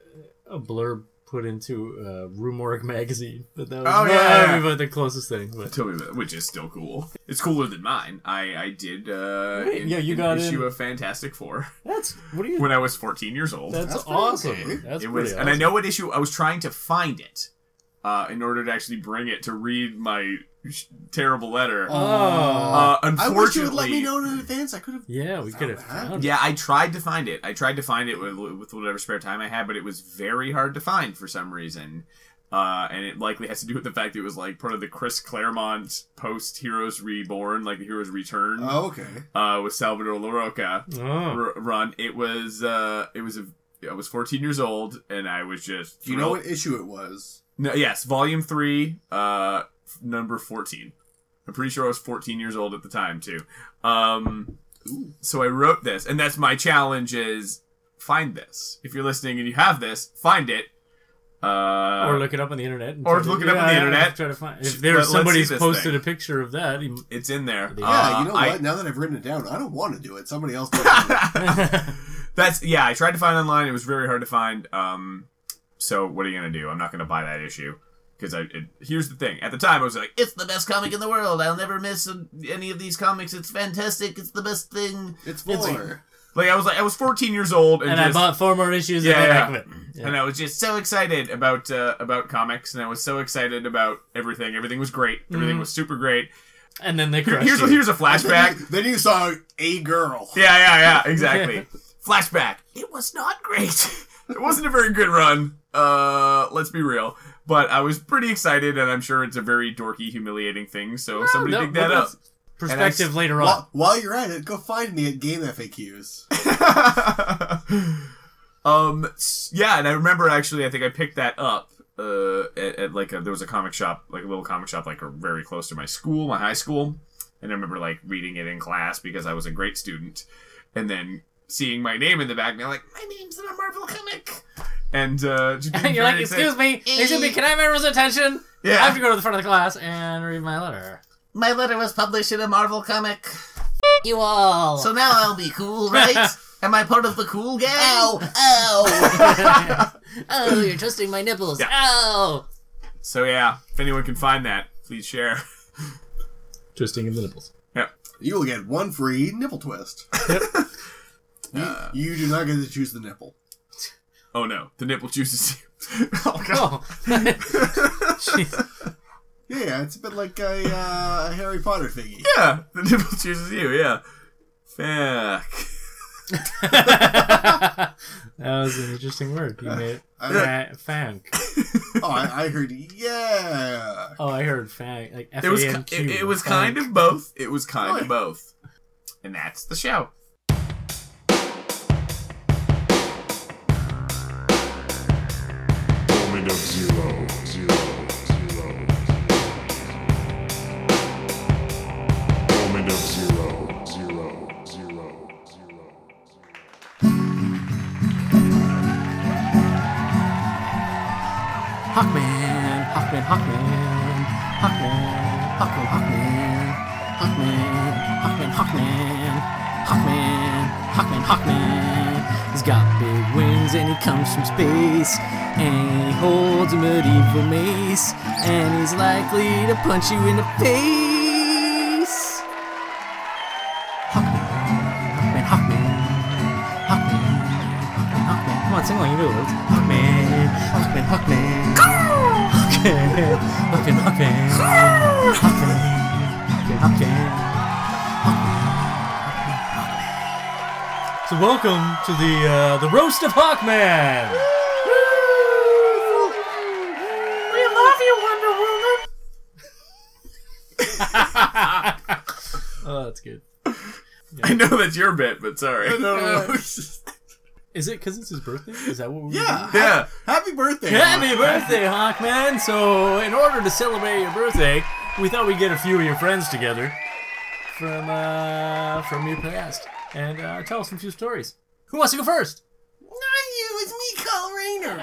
a blurb put into uh, Rumorg magazine, but that was Oh, not yeah. about the closest thing. But Tell me about, which is still cool. It's cooler than mine. I I did. Uh, Wait, in, yeah, you in got issue in- of Fantastic Four that's what do you? when I was fourteen years old. That's, That's pretty awesome. okay. That's it pretty was, awesome. and I know what issue I was trying to find it, uh, in order to actually bring it to read my sh- terrible letter. Oh. Uh, I unfortunately, wish you would let me know in advance. I could have. Yeah, we could have that. found it. Yeah, I tried to find it. I tried to find it with, with whatever spare time I had, but it was very hard to find for some reason. Uh, and it likely has to do with the fact that it was like part of the Chris Claremont post Heroes Reborn, like the Heroes Return. Oh, okay. Uh, with Salvador LaRocca Oh. r- run. It was uh, it was a. I was fourteen years old, and I was just. Do you know thrilled. what issue it was? No, yes, volume three, uh, f- number fourteen. I'm pretty sure I was fourteen years old at the time too. Um, so I wrote this, and that's my challenge: is find this. If you're listening and you have this, find it. Uh, Or look it up on the internet. and or try to- look it up on yeah, the yeah, internet. Try to find. If Let- there's let's somebody's see this posted thing. a picture of that, he- It's in there. Yeah, Uh, you know I- what? Now that I've written it down, I don't want to do it. Somebody else does it. That's yeah. I tried to find online. It was very hard to find. Um, so what are you gonna do? I'm not gonna buy that issue because I. It, here's the thing. At the time, I was like, "It's the best comic in the world. I'll never miss uh, any of these comics. It's fantastic. It's the best thing." It's like, four. like I was like I was fourteen years old and, and just, I bought four more issues Yeah, of the yeah. back of it. Yeah. and I was just so excited about uh, about comics, and I was so excited about everything. Everything was great. Everything Mhm. was super great. And then they Here- crushed here's a, you. here's a flashback. Then you saw a girl. Yeah, yeah, yeah, exactly. Flashback. It was not great. It wasn't a very good run. Uh, let's be real. But I was pretty excited, and I'm sure it's a very dorky, humiliating thing. So somebody no, dig that but up. that's perspective And I- later on. While, while you're at it, go find me at Game F A Qs. um, s- yeah, and I remember actually, I think I picked that up. Uh, at, at like a, there was a comic shop, like a little comic shop, like very close to my school, my high school, and I remember like reading it in class because I was a great student, and then seeing my name in the back, and I'm like, my name's in a Marvel comic, and uh, just being You're like, very excuse excited. me, excuse me, can I have everyone's attention? Yeah. I have to go to the front of the class and read my letter. My letter was published in a Marvel comic. You all. So now I'll be cool, right? Am I part of the cool gang? Ow! Ow! Oh, you're twisting my nipples. Yeah. Ow! So yeah, if anyone can find that, please share. Twisting of the nipples. Yeah. You will get one free nipple twist. you, you do not get to choose the nipple. Oh no, the nipple chooses you. Oh god. Oh. Yeah, it's a bit like a uh, Harry Potter thingy. Yeah, the nipple chooses you, yeah. Fuck. That was an interesting word. You made I- fa- fank. Oh, I, I heard yeah. Oh, I heard fank. Like F It was, A N Q. it, it was kind of both. It was kind of both. And that's the show. Moment of zero, zero, zero. Moment of zero, zero, zero, zero. Hawkman, Hawkman, Hawkman, Hawkman, Hawkman, Hawkman, Hawkman, Hawkman, Hawkman, Hawkman, Hawkman, Hawkman. He's got big wings and he comes from space, and he holds a medieval mace, and he's likely to punch you in the face. Hawkman, Hawkman, Hawkman, Hawkman, Hawkman, Hawkman. Come on, sing along, you know the words. Hawkman, Hawkman, Hawkman. Hawkman, Hawkman, Hawkman, Hawkman, Hawkman, Hawkman. So welcome to the uh, the roast of Hawkman. We love you, Wonder Woman. Oh, that's good. I know that's your bit, but sorry. No, no, no. Is it because it's his birthday? Is that what we're Yeah, doing? Yeah. Happy birthday! Happy Hawkman. birthday, Hawkman! So, in order to celebrate your birthday, we thought we'd get a few of your friends together from uh, from your past and uh, tell us some few stories. Who wants to go first? Not you, it's me, Kyle Rayner.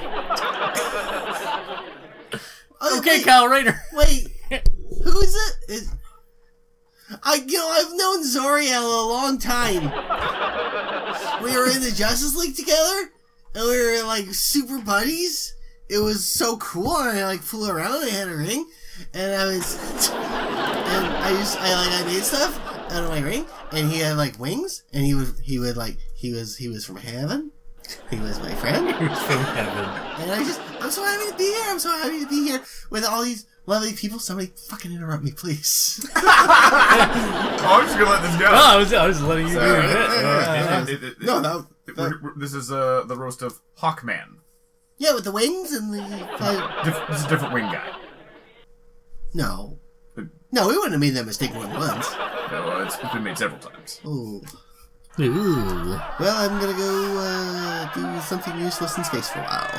Oh, Okay, wait, Kyle Rayner. Wait, who is it? Is, I, you know, I've known Zoriel a long time. We were in the Justice League together, and we were like super buddies. It was so cool, and I like flew around. I had a ring, and I was, and I just, I like, I made stuff out of my ring, and he had like wings, and he would, he would like, he was, he was from heaven. He was my friend. He was from heaven. And I just, I'm so happy to be here. I'm so happy to be here with all these lovely people. Somebody fucking interrupt me, please. Oh, I'm just gonna let this go. Oh, I was, I was letting you do Sorry. it. Yeah. It- it- it- No, that, it- that- we're- we're- this is uh, the roast of Hawkman. yeah, with the wings and the. Uh, Dif- this is a different wing guy. no, no, we wouldn't have made that mistake more than once. No, uh, it's, it's been made several times. Ooh. Ooh. Well, I'm gonna go uh, do something useless in space for a while.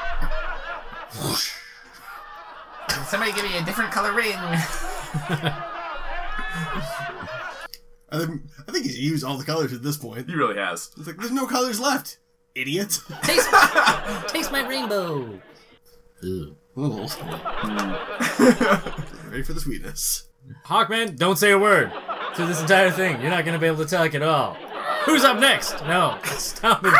Somebody give me a different color ring. I think, I think he's used all the colors at this point. He really has. It's like, there's no colors left, idiot. Taste, taste my rainbow. Ooh. Ooh. Ready for the sweetness. Hawkman, don't say a word through this entire thing. You're not going to be able to talk at all. Who's up next? No. Stop it.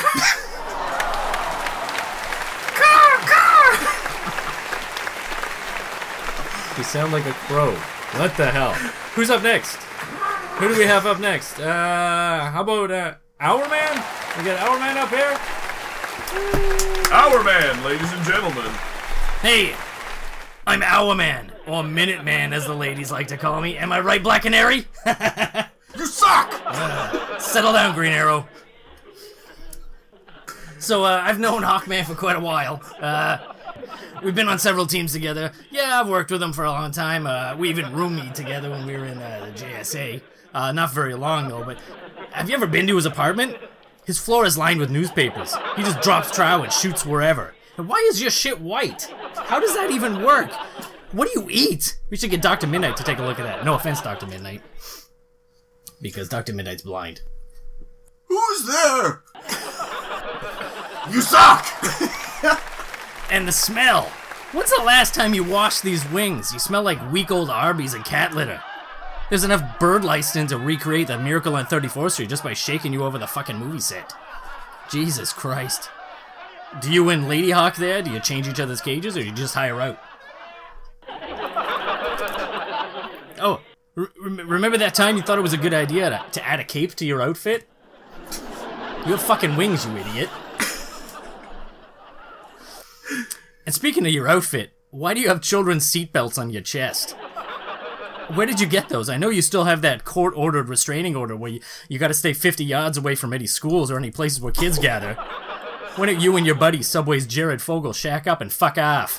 You sound like a crow. What the hell? Who's up next? Who do we have up next? Uh, how about uh, Our Man? We got Our Man up here. Our Man, ladies and gentlemen. Hey, I'm Our Man, or Minute Man, as the ladies like to call me. Am I right, Black Canary? You suck! Uh, settle down, Green Arrow. So, uh, I've known Hawkman for quite a while. Uh, we've been on several teams together. Yeah, I've worked with him for a long time. Uh, we even roomied together when we were in uh, the J S A. Uh, not very long, though, but have you ever been to his apartment? His floor is lined with newspapers. He just drops trow and shoots wherever. And why is your shit white? How does that even work? What do you eat? We should get Doctor Midnight to take a look at that. No offense, Doctor Midnight. Because Doctor Midnight's blind. Who's there? You suck! And the smell. When's the last time you washed these wings? You smell like week old Arby's and cat litter. There's enough bird lice in to recreate the Miracle on thirty-fourth Street just by shaking you over the fucking movie set. Jesus Christ. Do you and Lady Hawk there? Do you change each other's cages or do you just hire out? Oh, re- remember that time you thought it was a good idea to, to add a cape to your outfit? You have fucking wings, you idiot. And speaking of your outfit, why do you have children's seatbelts on your chest? Where did you get those? I know you still have that court-ordered restraining order where you, you gotta stay fifty yards away from any schools or any places where kids gather. Why don't you and your buddy Subway's Jared Fogle shack up and fuck off?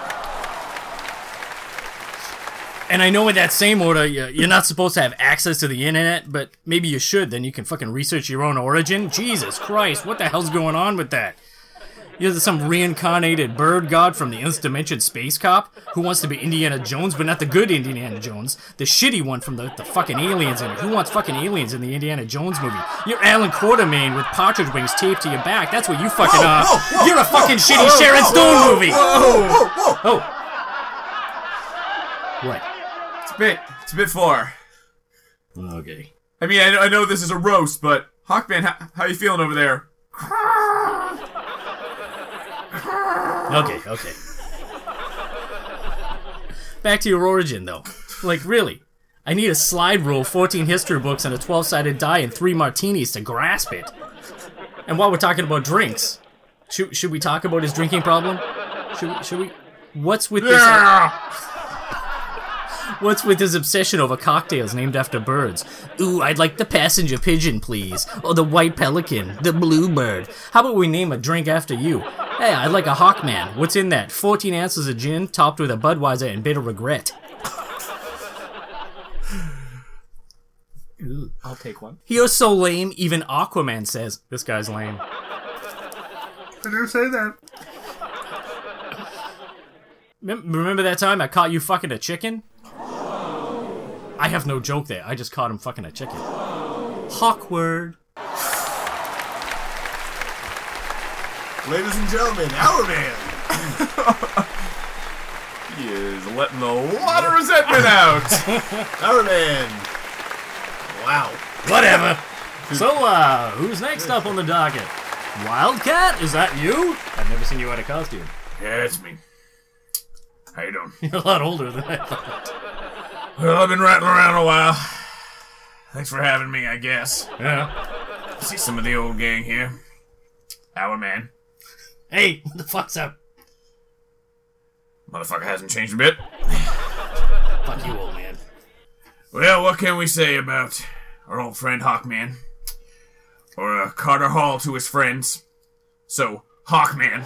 And I know in that same order, you're not supposed to have access to the internet, but maybe you should, then you can fucking research your own origin. Jesus Christ, what the hell's going on with that? You're some reincarnated bird god from the Nth Dimension Space Cop who wants to be Indiana Jones, but not the good Indiana Jones, the shitty one from the, the fucking aliens in it. Who wants fucking aliens in the Indiana Jones movie? You're Alan Quartermain with partridge wings taped to your back. That's what you fucking are. whoa, whoa, You're a fucking whoa, shitty whoa, Sharon whoa, Stone whoa, movie. Whoa, whoa, whoa, whoa. Oh. What? It's a bit, it's a bit far. Okay. I mean, I, I know this is a roast, but Hawkman, how, how you feeling over there? Okay, okay. Back to your origin, though. Like, really. I need a slide rule, fourteen history books, and a twelve-sided die and three martinis to grasp it. And while we're talking about drinks, should, should we talk about his drinking problem? Should we? Should we? What's with this? Yeah. What's with his obsession over cocktails named after birds? Ooh, I'd like the passenger pigeon, please. Or the white pelican, the bluebird. How about we name a drink after you? Hey, I'd like a Hawkman. What's in that? fourteen ounces of gin, topped with a Budweiser and bitter regret. Ooh, I'll take one. You're so lame, even Aquaman says, this guy's lame. I never say that. Remember that time I caught you fucking a chicken? I have no joke there. I just caught him fucking a chicken. Hawkward. Ladies and gentlemen, our man. He is letting a lot of resentment out. Our man. Wow. Whatever. So, uh, who's next up on the docket? Wildcat? Is that you? I've never seen you out of costume. Yeah, it's me. How you doing? You're a lot older than I thought. Well, I've been rattling around a while. Thanks for having me, I guess. Yeah. See some of the old gang here. Our man. Hey, what the fuck's up? Motherfucker hasn't changed a bit. Fuck you, old man. Well, what can we say about our old friend Hawkman? Or uh, Carter Hall to his friends. So, Hawkman.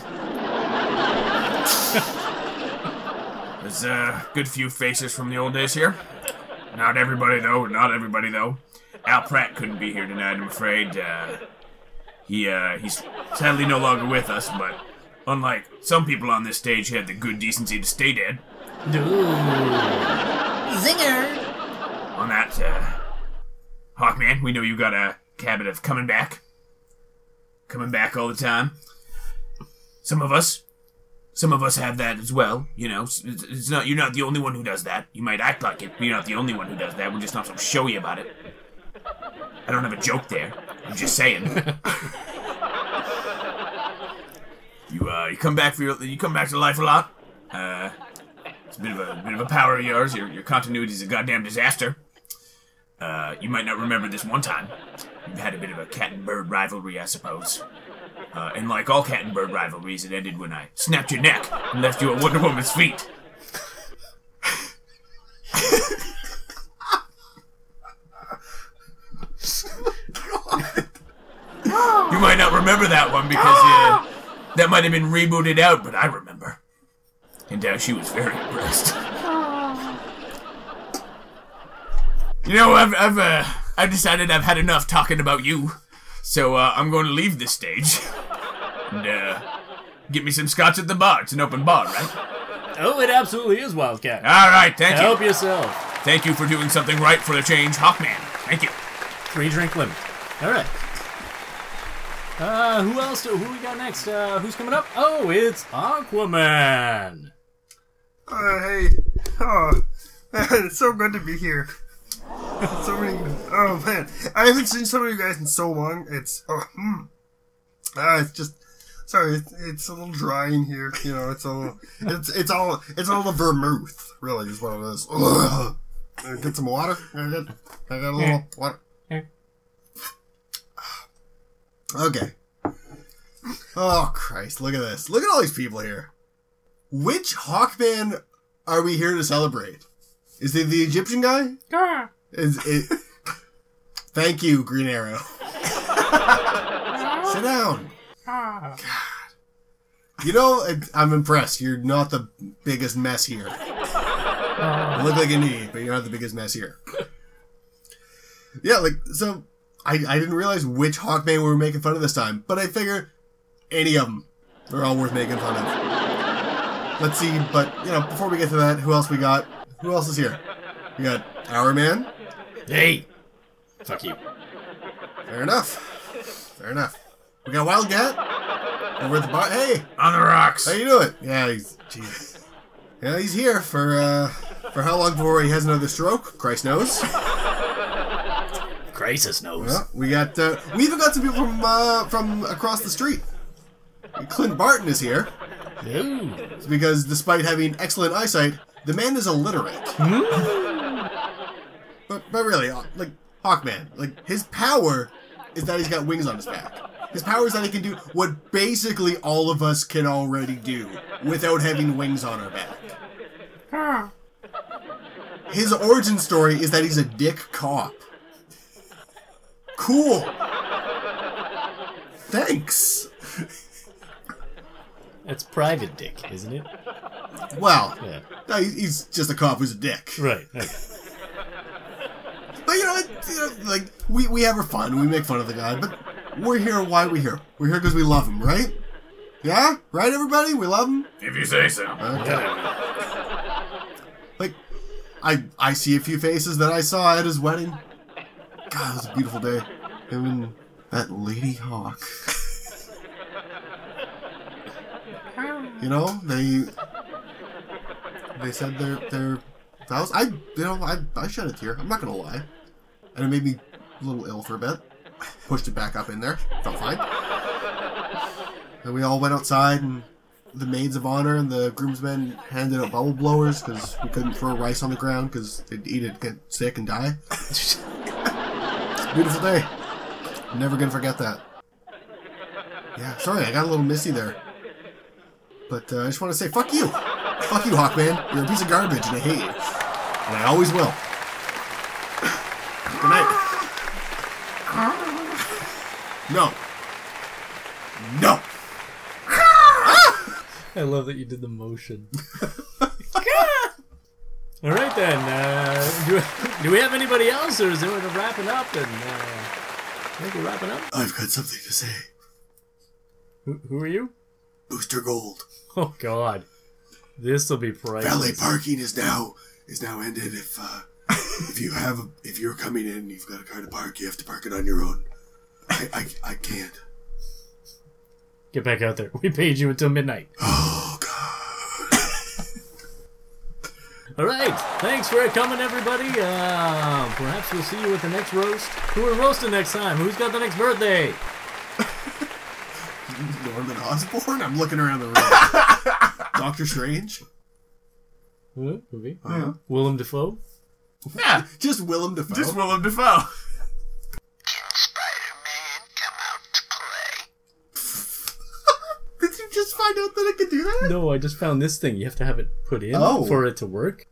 There's a good few faces from the old days here. Not everybody, though. Not everybody, though. Al Pratt couldn't be here tonight, I'm afraid. Uh, he, uh, he's sadly no longer with us, but unlike some people on this stage, he had the good decency to stay dead. Ooh. Zinger! On that, uh, Hawkman, we know you got a habit of coming back. Coming back all the time. Some of us, some of us have that as well, you know. It's, it's not, you're not the only one who does that. You might act like it, but you're not the only one who does that. We're just not so showy about it. I don't have a joke there. I'm just saying. you, uh, you come back for your, you come back to life a lot. Uh, it's a bit of a, a bit of a power of yours. Your, your continuity is a goddamn disaster. Uh, you might not remember this one time. You've had a bit of a cat and bird rivalry, I suppose. Uh, and like all cat and bird rivalries, it ended when I snapped your neck and left you at Wonder Woman's feet. You might not remember that one because uh, that might have been rebooted out, but I remember. And uh, she was very impressed. You know, I've I've uh, I've decided I've had enough talking about you, so uh, I'm going to leave this stage and uh, get me some scotch at the bar. It's an open bar, right? Oh, it absolutely is, Wildcat. All right, thank Help you. Help yourself. Thank you for doing something right for the change, Hawkman. Thank you. Free drink limit. All right. Uh, who else? Do, who we got next? Uh, who's coming up? Oh, it's Aquaman. Uh, hey. Oh, man, it's so good to be here. So many. Oh man, I haven't seen some of you guys in so long. It's oh, mm. uh, it's just sorry. It's, it's a little dry in here. You know, it's all it's it's all it's all the vermouth. Really, is what it is. Ugh. Uh, get some water. I got I got a little water. Okay. Oh Christ! Look at this. Look at all these people here. which Hawkman are we here to celebrate? Is it the Egyptian guy? Ah. Is it? Thank you, Green Arrow. Sit down. Ah. You know, I- I'm impressed. You're not the biggest mess here. You look like an idiot, but you're not the biggest mess here. Yeah, like, so, I, I didn't realize which Hawkman we were making fun of this time, but I figure any of them are all worth making fun of. Let's see, but, you know, before we get to that, who else we got? Who else is here? We got Our Man. Hey! Fuck you. Fair enough. Fair enough. We got Wildcat over at the bar. Hey! On the rocks. How you doing? Yeah, he's... Jeez. Yeah, he's here for, uh... For how long before he has another stroke? Christ knows. Crisis knows. Well, we got, uh... We even got some people from, uh... From across the street. Clint Barton is here. Ooh. It's because despite having excellent eyesight, the man is illiterate. but, but really, uh, like, Hawkman, like, his power is that he's got wings on his back. His power is that he can do what basically all of us can already do without having wings on our back. Ah. His origin story is that he's a dick cop. Cool. Thanks. That's Private Dick, isn't it? Well, Yeah. no, he- he's just a cop who's a dick. Right. Okay. But you know, it, you know, like we we have our fun, we make fun of the guy, but we're here. Why are we here? We're here because we love him, right? Yeah, right, everybody. We love him. If you say so. Okay. Like, I I see a few faces that I saw at his wedding. God, it was a beautiful day. Him and that Lady Hawk. You know, they they said their their vows. I you know I I shed a tear. I'm not gonna lie, and it made me a little ill for a bit. Pushed it back up in there. Felt fine. And we all went outside, and the maids of honor and the groomsmen handed out bubble blowers because we couldn't throw rice on the ground because they'd eat it, get sick, and die. It's a beautiful day. I'm never gonna forget that. Yeah, sorry, I got a little misty there. But uh, I just want to say, fuck you. Fuck you, Hawkman. You're a piece of garbage, and I hate you. And I always will. Good night. No. No. I love that you did the motion. All right then. Uh, do, do we have anybody else, or is it wrapping up? And uh, I think we're wrapping up. I've got something to say. Who, who are you? Booster Gold. Oh God, this will be priceless. Valet parking is now is now ended. If uh, if you have a, if you're coming in, and you've got a car to park. You have to park it on your own. I I, I can't. Get back out there. We paid you until midnight. Oh God. All right. Thanks for coming, everybody. Uh, perhaps we'll see you at the next roast. Who are roasting next time? Who's got the next birthday? Norman Osborn? I'm looking around the room. Doctor Strange? What? Movie? Uh-huh. Willem Dafoe? Yeah. Just Willem Dafoe. Just Willem Dafoe. Did you just find out that I could do that? No, I just found this thing. You have to have it put in Oh. for it to work.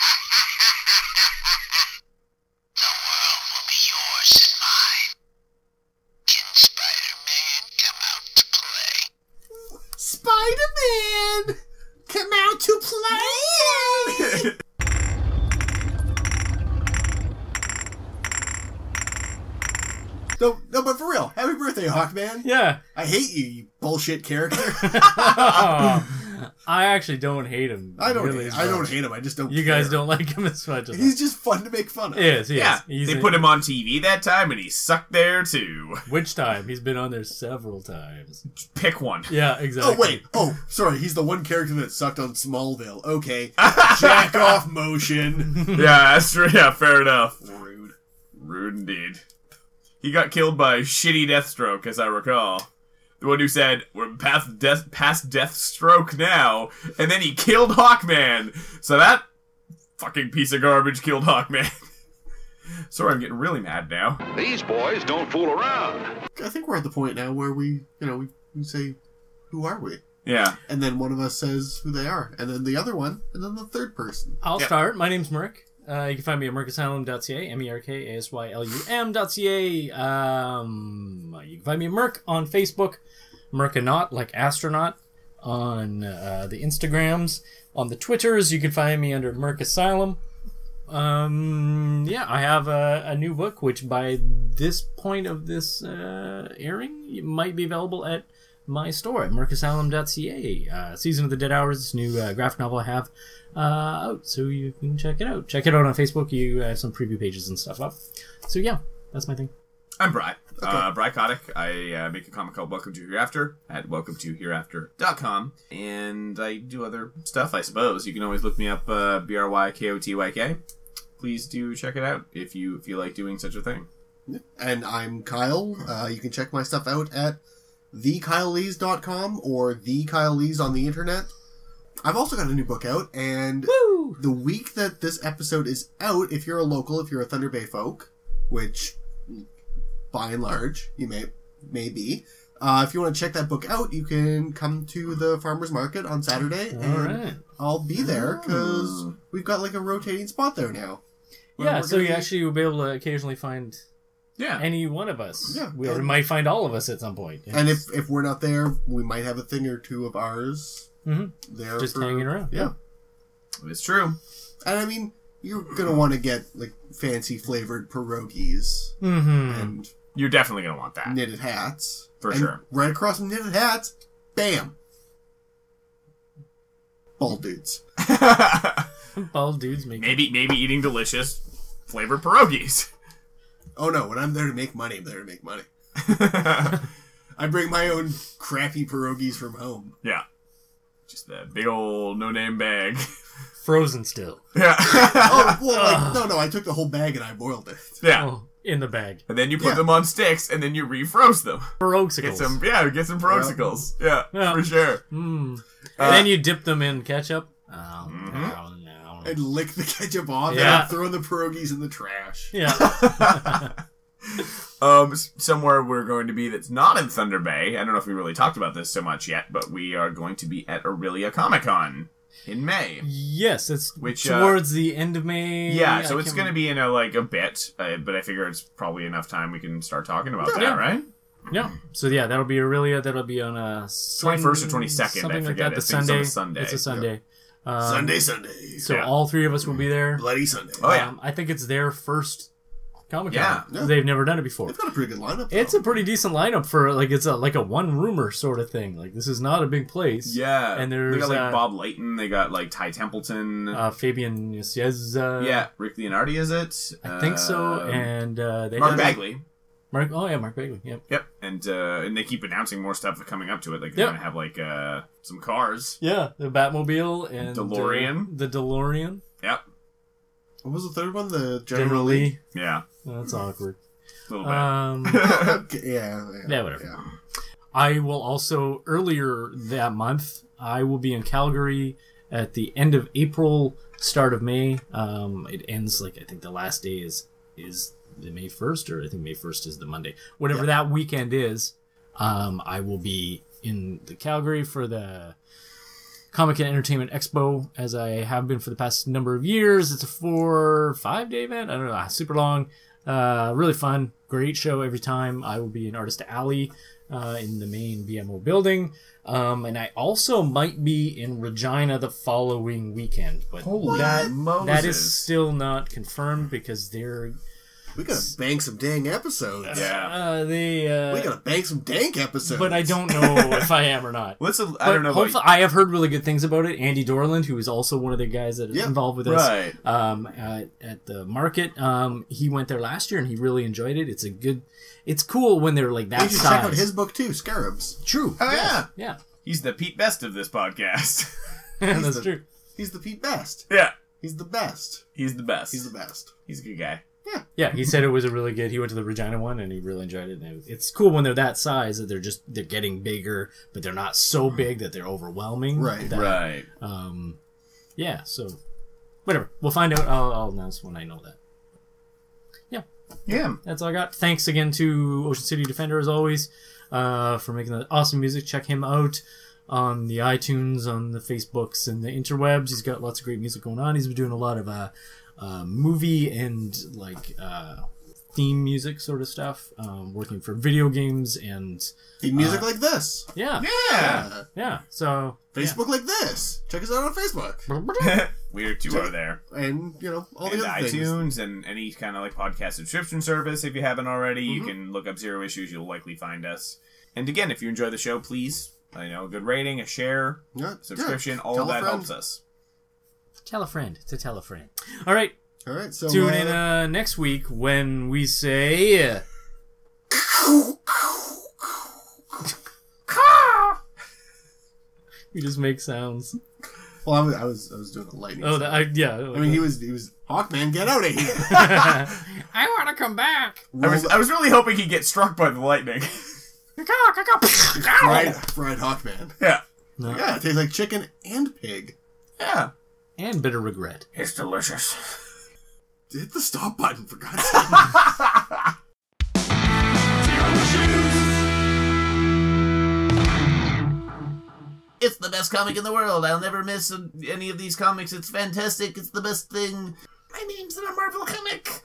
Spider-Man! Come out to play! No, no, but for real, happy birthday, Hawkman. Yeah. I hate you, you bullshit character. I actually don't hate him. I don't really hate, as I much. don't hate him, I just don't You care. guys don't like him as much as He's just fun to make fun of. He is, he yeah, is. He's they a- put him on T V that time, and he sucked there too. Which time? He's been on there several times. Pick one. Yeah, exactly. Oh, wait. Oh, sorry. He's the one character that sucked on Smallville. Okay. Jack off motion. Yeah, that's true. Yeah, fair enough. Rude. Rude indeed. He got killed by shitty Deathstroke, as I recall. The one who said, we're past, death, past Deathstroke now, and then he killed Hawkman. So that fucking piece of garbage killed Hawkman. Sorry, I'm getting really mad now. These boys don't fool around. I think we're at the point now where we, you know, we, we say, who are we? Yeah. And then one of us says who they are. And then the other one. And then the third person. I'll Yep. start. My name's Merc. Uh, you can find me at merc asylum dot c a, M E R K A S Y L U M dot C A. Um, you can find me at Merc on Facebook, Mercanaut, like astronaut, on uh, the Instagrams. On the Twitters, you can find me under Merc Asylum. Um, yeah, I have a, a new book, which by this point of this uh, airing, it might be available at my store at merc asylum dot c a. Uh, Season of the Dead Hours, this new uh, graphic novel I have uh, out, so you can check it out. Check it out on Facebook. You have some preview pages and stuff up. So yeah, that's my thing. I'm Bry. Okay. Uh, Bry Kotick. I uh, make a comic called Welcome to Hereafter at welcome to hereafter dot com. And I do other stuff, I suppose. You can always look me up, uh, B R Y K O T Y K. Please do check it out if you feel like doing such a thing. And I'm Kyle. Uh, you can check my stuff out at the kyle lees dot com or the Kyle Lees on the internet. I've also got a new book out, and Woo! the week that this episode is out, if you're a local, if you're a Thunder Bay folk, which by and large you may may be, uh, if you want to check that book out, you can come to the farmers market on Saturday, All and right. I'll be there because we've got like a rotating spot there now. Where Yeah, we're so gonna you be- actually will be able to occasionally find Yeah. any one of us. Yeah. We or might find all of us at some point. And if, if we're not there, we might have a thing or two of ours Mhm. there. Just for- hanging around. Yeah. It's true. And I mean, you're going to want to get like fancy flavored pierogies Mhm. and You're definitely going to want that. knitted hats. For And sure. Right across from knitted hats, bam! Bald dudes. Bald dudes make Maybe maybe eating delicious flavored pierogies. Oh no, when I'm there to make money, I'm there to make money. I bring my own crappy pierogies from home. Yeah. Just that big old no-name bag. frozen still. Yeah. Oh, well, like, no, no, I took the whole bag and I boiled it. Yeah. Oh, in the bag. And then you put Yeah. them on sticks, and then you refroze them. Pierogsicles. Get some, yeah, get some pierogsicles. Yeah, Yeah. for sure. Mm. Uh, and then you dip them in ketchup. Oh, Mhm. no, no. And lick the ketchup off Yeah. and I'm throwing the pierogies in the trash. Yeah. Um, s- somewhere we're going to be that's not in Thunder Bay. I don't know if we really talked about this so much yet, but we are going to be at Aurelia Comic Con in May. Yes, it's Which, uh, towards the end of May. Yeah, so I it's can't going to be in a like a bit, uh, but I figure it's probably enough time we can start talking about that, Yeah. right? Yeah. So yeah, that'll be Aurelia. That'll be on a twenty-first or twenty-second, I something like forget. that. I The think it's on Sunday. a Sunday. It's a Sunday. Um, Sunday, Sunday. So Yeah. all three of us will be there. Bloody Sunday. Oh, yeah. Um, I think it's their first Comic Con. Yeah. Yeah. They've never done it before. They've got a pretty good lineup. though. It's a pretty decent lineup for like it's a like a one roomer sort of thing. Like this is not a big place. Yeah, And they there's got like uh, Bob Layton. They got like Ty Templeton. uh, Fabian Nicieza. yeah, Rick Leonardi is it? I think so. Um, And uh, they Mark have- Bagley. Mark. Oh yeah, Mark Bagley. Yep. Yep, and uh, and they keep announcing more stuff coming up to it. Like they're Yep. gonna have like uh, some cars. Yeah, the Batmobile and DeLorean. uh, the DeLorean. Yep. What was the third one? The General General Lee. Lee? Yeah. That's awkward. A little bit. Um, Okay, yeah, yeah. yeah, whatever. Yeah. I will also earlier that month. I will be in Calgary at the end of April, start of May. Um, it ends like I think the last day is is the May first, or I think May first is the Monday. Whatever that weekend is, um, I will be in the Calgary for the Comic and Entertainment Expo, as I have been for the past number of years. It's a four, five day event. I don't know, super long, uh, really fun, great show every time. I will be in Artist Alley uh, in the main B M O building, um, and I also might be in Regina the following weekend. But Holy that Moses. that is still not confirmed because they're We gotta bank some dang episodes. Yeah. uh, they. Uh, We gotta bank some dank episodes. but I don't know if I am or not. Let's. I But don't know. About, hopefully, I have heard really good things about it. Andy Dorland, who is also one of the guys that is Yeah, involved with us, right. um, at, at the market. Um, he went there last year and he really enjoyed it. It's a good. It's cool when they're like that You should size. check out his book too, Scarabs. True. Oh yeah. Yeah, He's the Pete Best of this podcast. that's the- true. He's the Pete Best. yeah. He's the best. He's the best. He's the best. He's a good guy. Yeah, he said it was a really good. He went to the Regina one and he really enjoyed it. And it's cool when they're that size that they're just they're getting bigger, but they're not so big that they're overwhelming. Right. That- Right. Um, yeah. So, whatever. We'll find out. I'll, I'll announce when I know that. Yeah. Yeah. That's all I got. Thanks again to Ocean City Defender as always. uh, for making that awesome music. Check him out on the iTunes, on the Facebooks, and the interwebs. He's got lots of great music going on. He's been doing a lot of uh, uh, movie and like uh, theme music sort of stuff, um, working for video games and theme music uh, like this. Yeah, Yeah. yeah. So Facebook like this. Check us out on Facebook. We're two are there. And, you know, all and the other things. iTunes and any kind of like podcast subscription service. If you haven't already, Mhm. you can look up Zero Issues. You'll likely find us. And again, if you enjoy the show, please, I know, a good rating, a share, Yeah, subscription, yeah. all Tell of a that friend. helps us. tell a friend to tell a friend. All right. All right. So Tune uh, in uh, next week when we say. We just make sounds. Well, I was, I was, I was doing a lightning. Oh, sound. that, I, yeah. I mean, he was, he was Hawkman. Get out of here! I want to come back. I was, I was really hoping he'd get struck by the lightning. fried, fried Hawkman. Yeah. No. Yeah, it tastes like chicken and pig. Yeah. And bitter regret. It's delicious. Hit the stop button, for God's sake. It's the best comic in the world. I'll never miss any of these comics. It's fantastic. It's the best thing. My name's in a Marvel comic.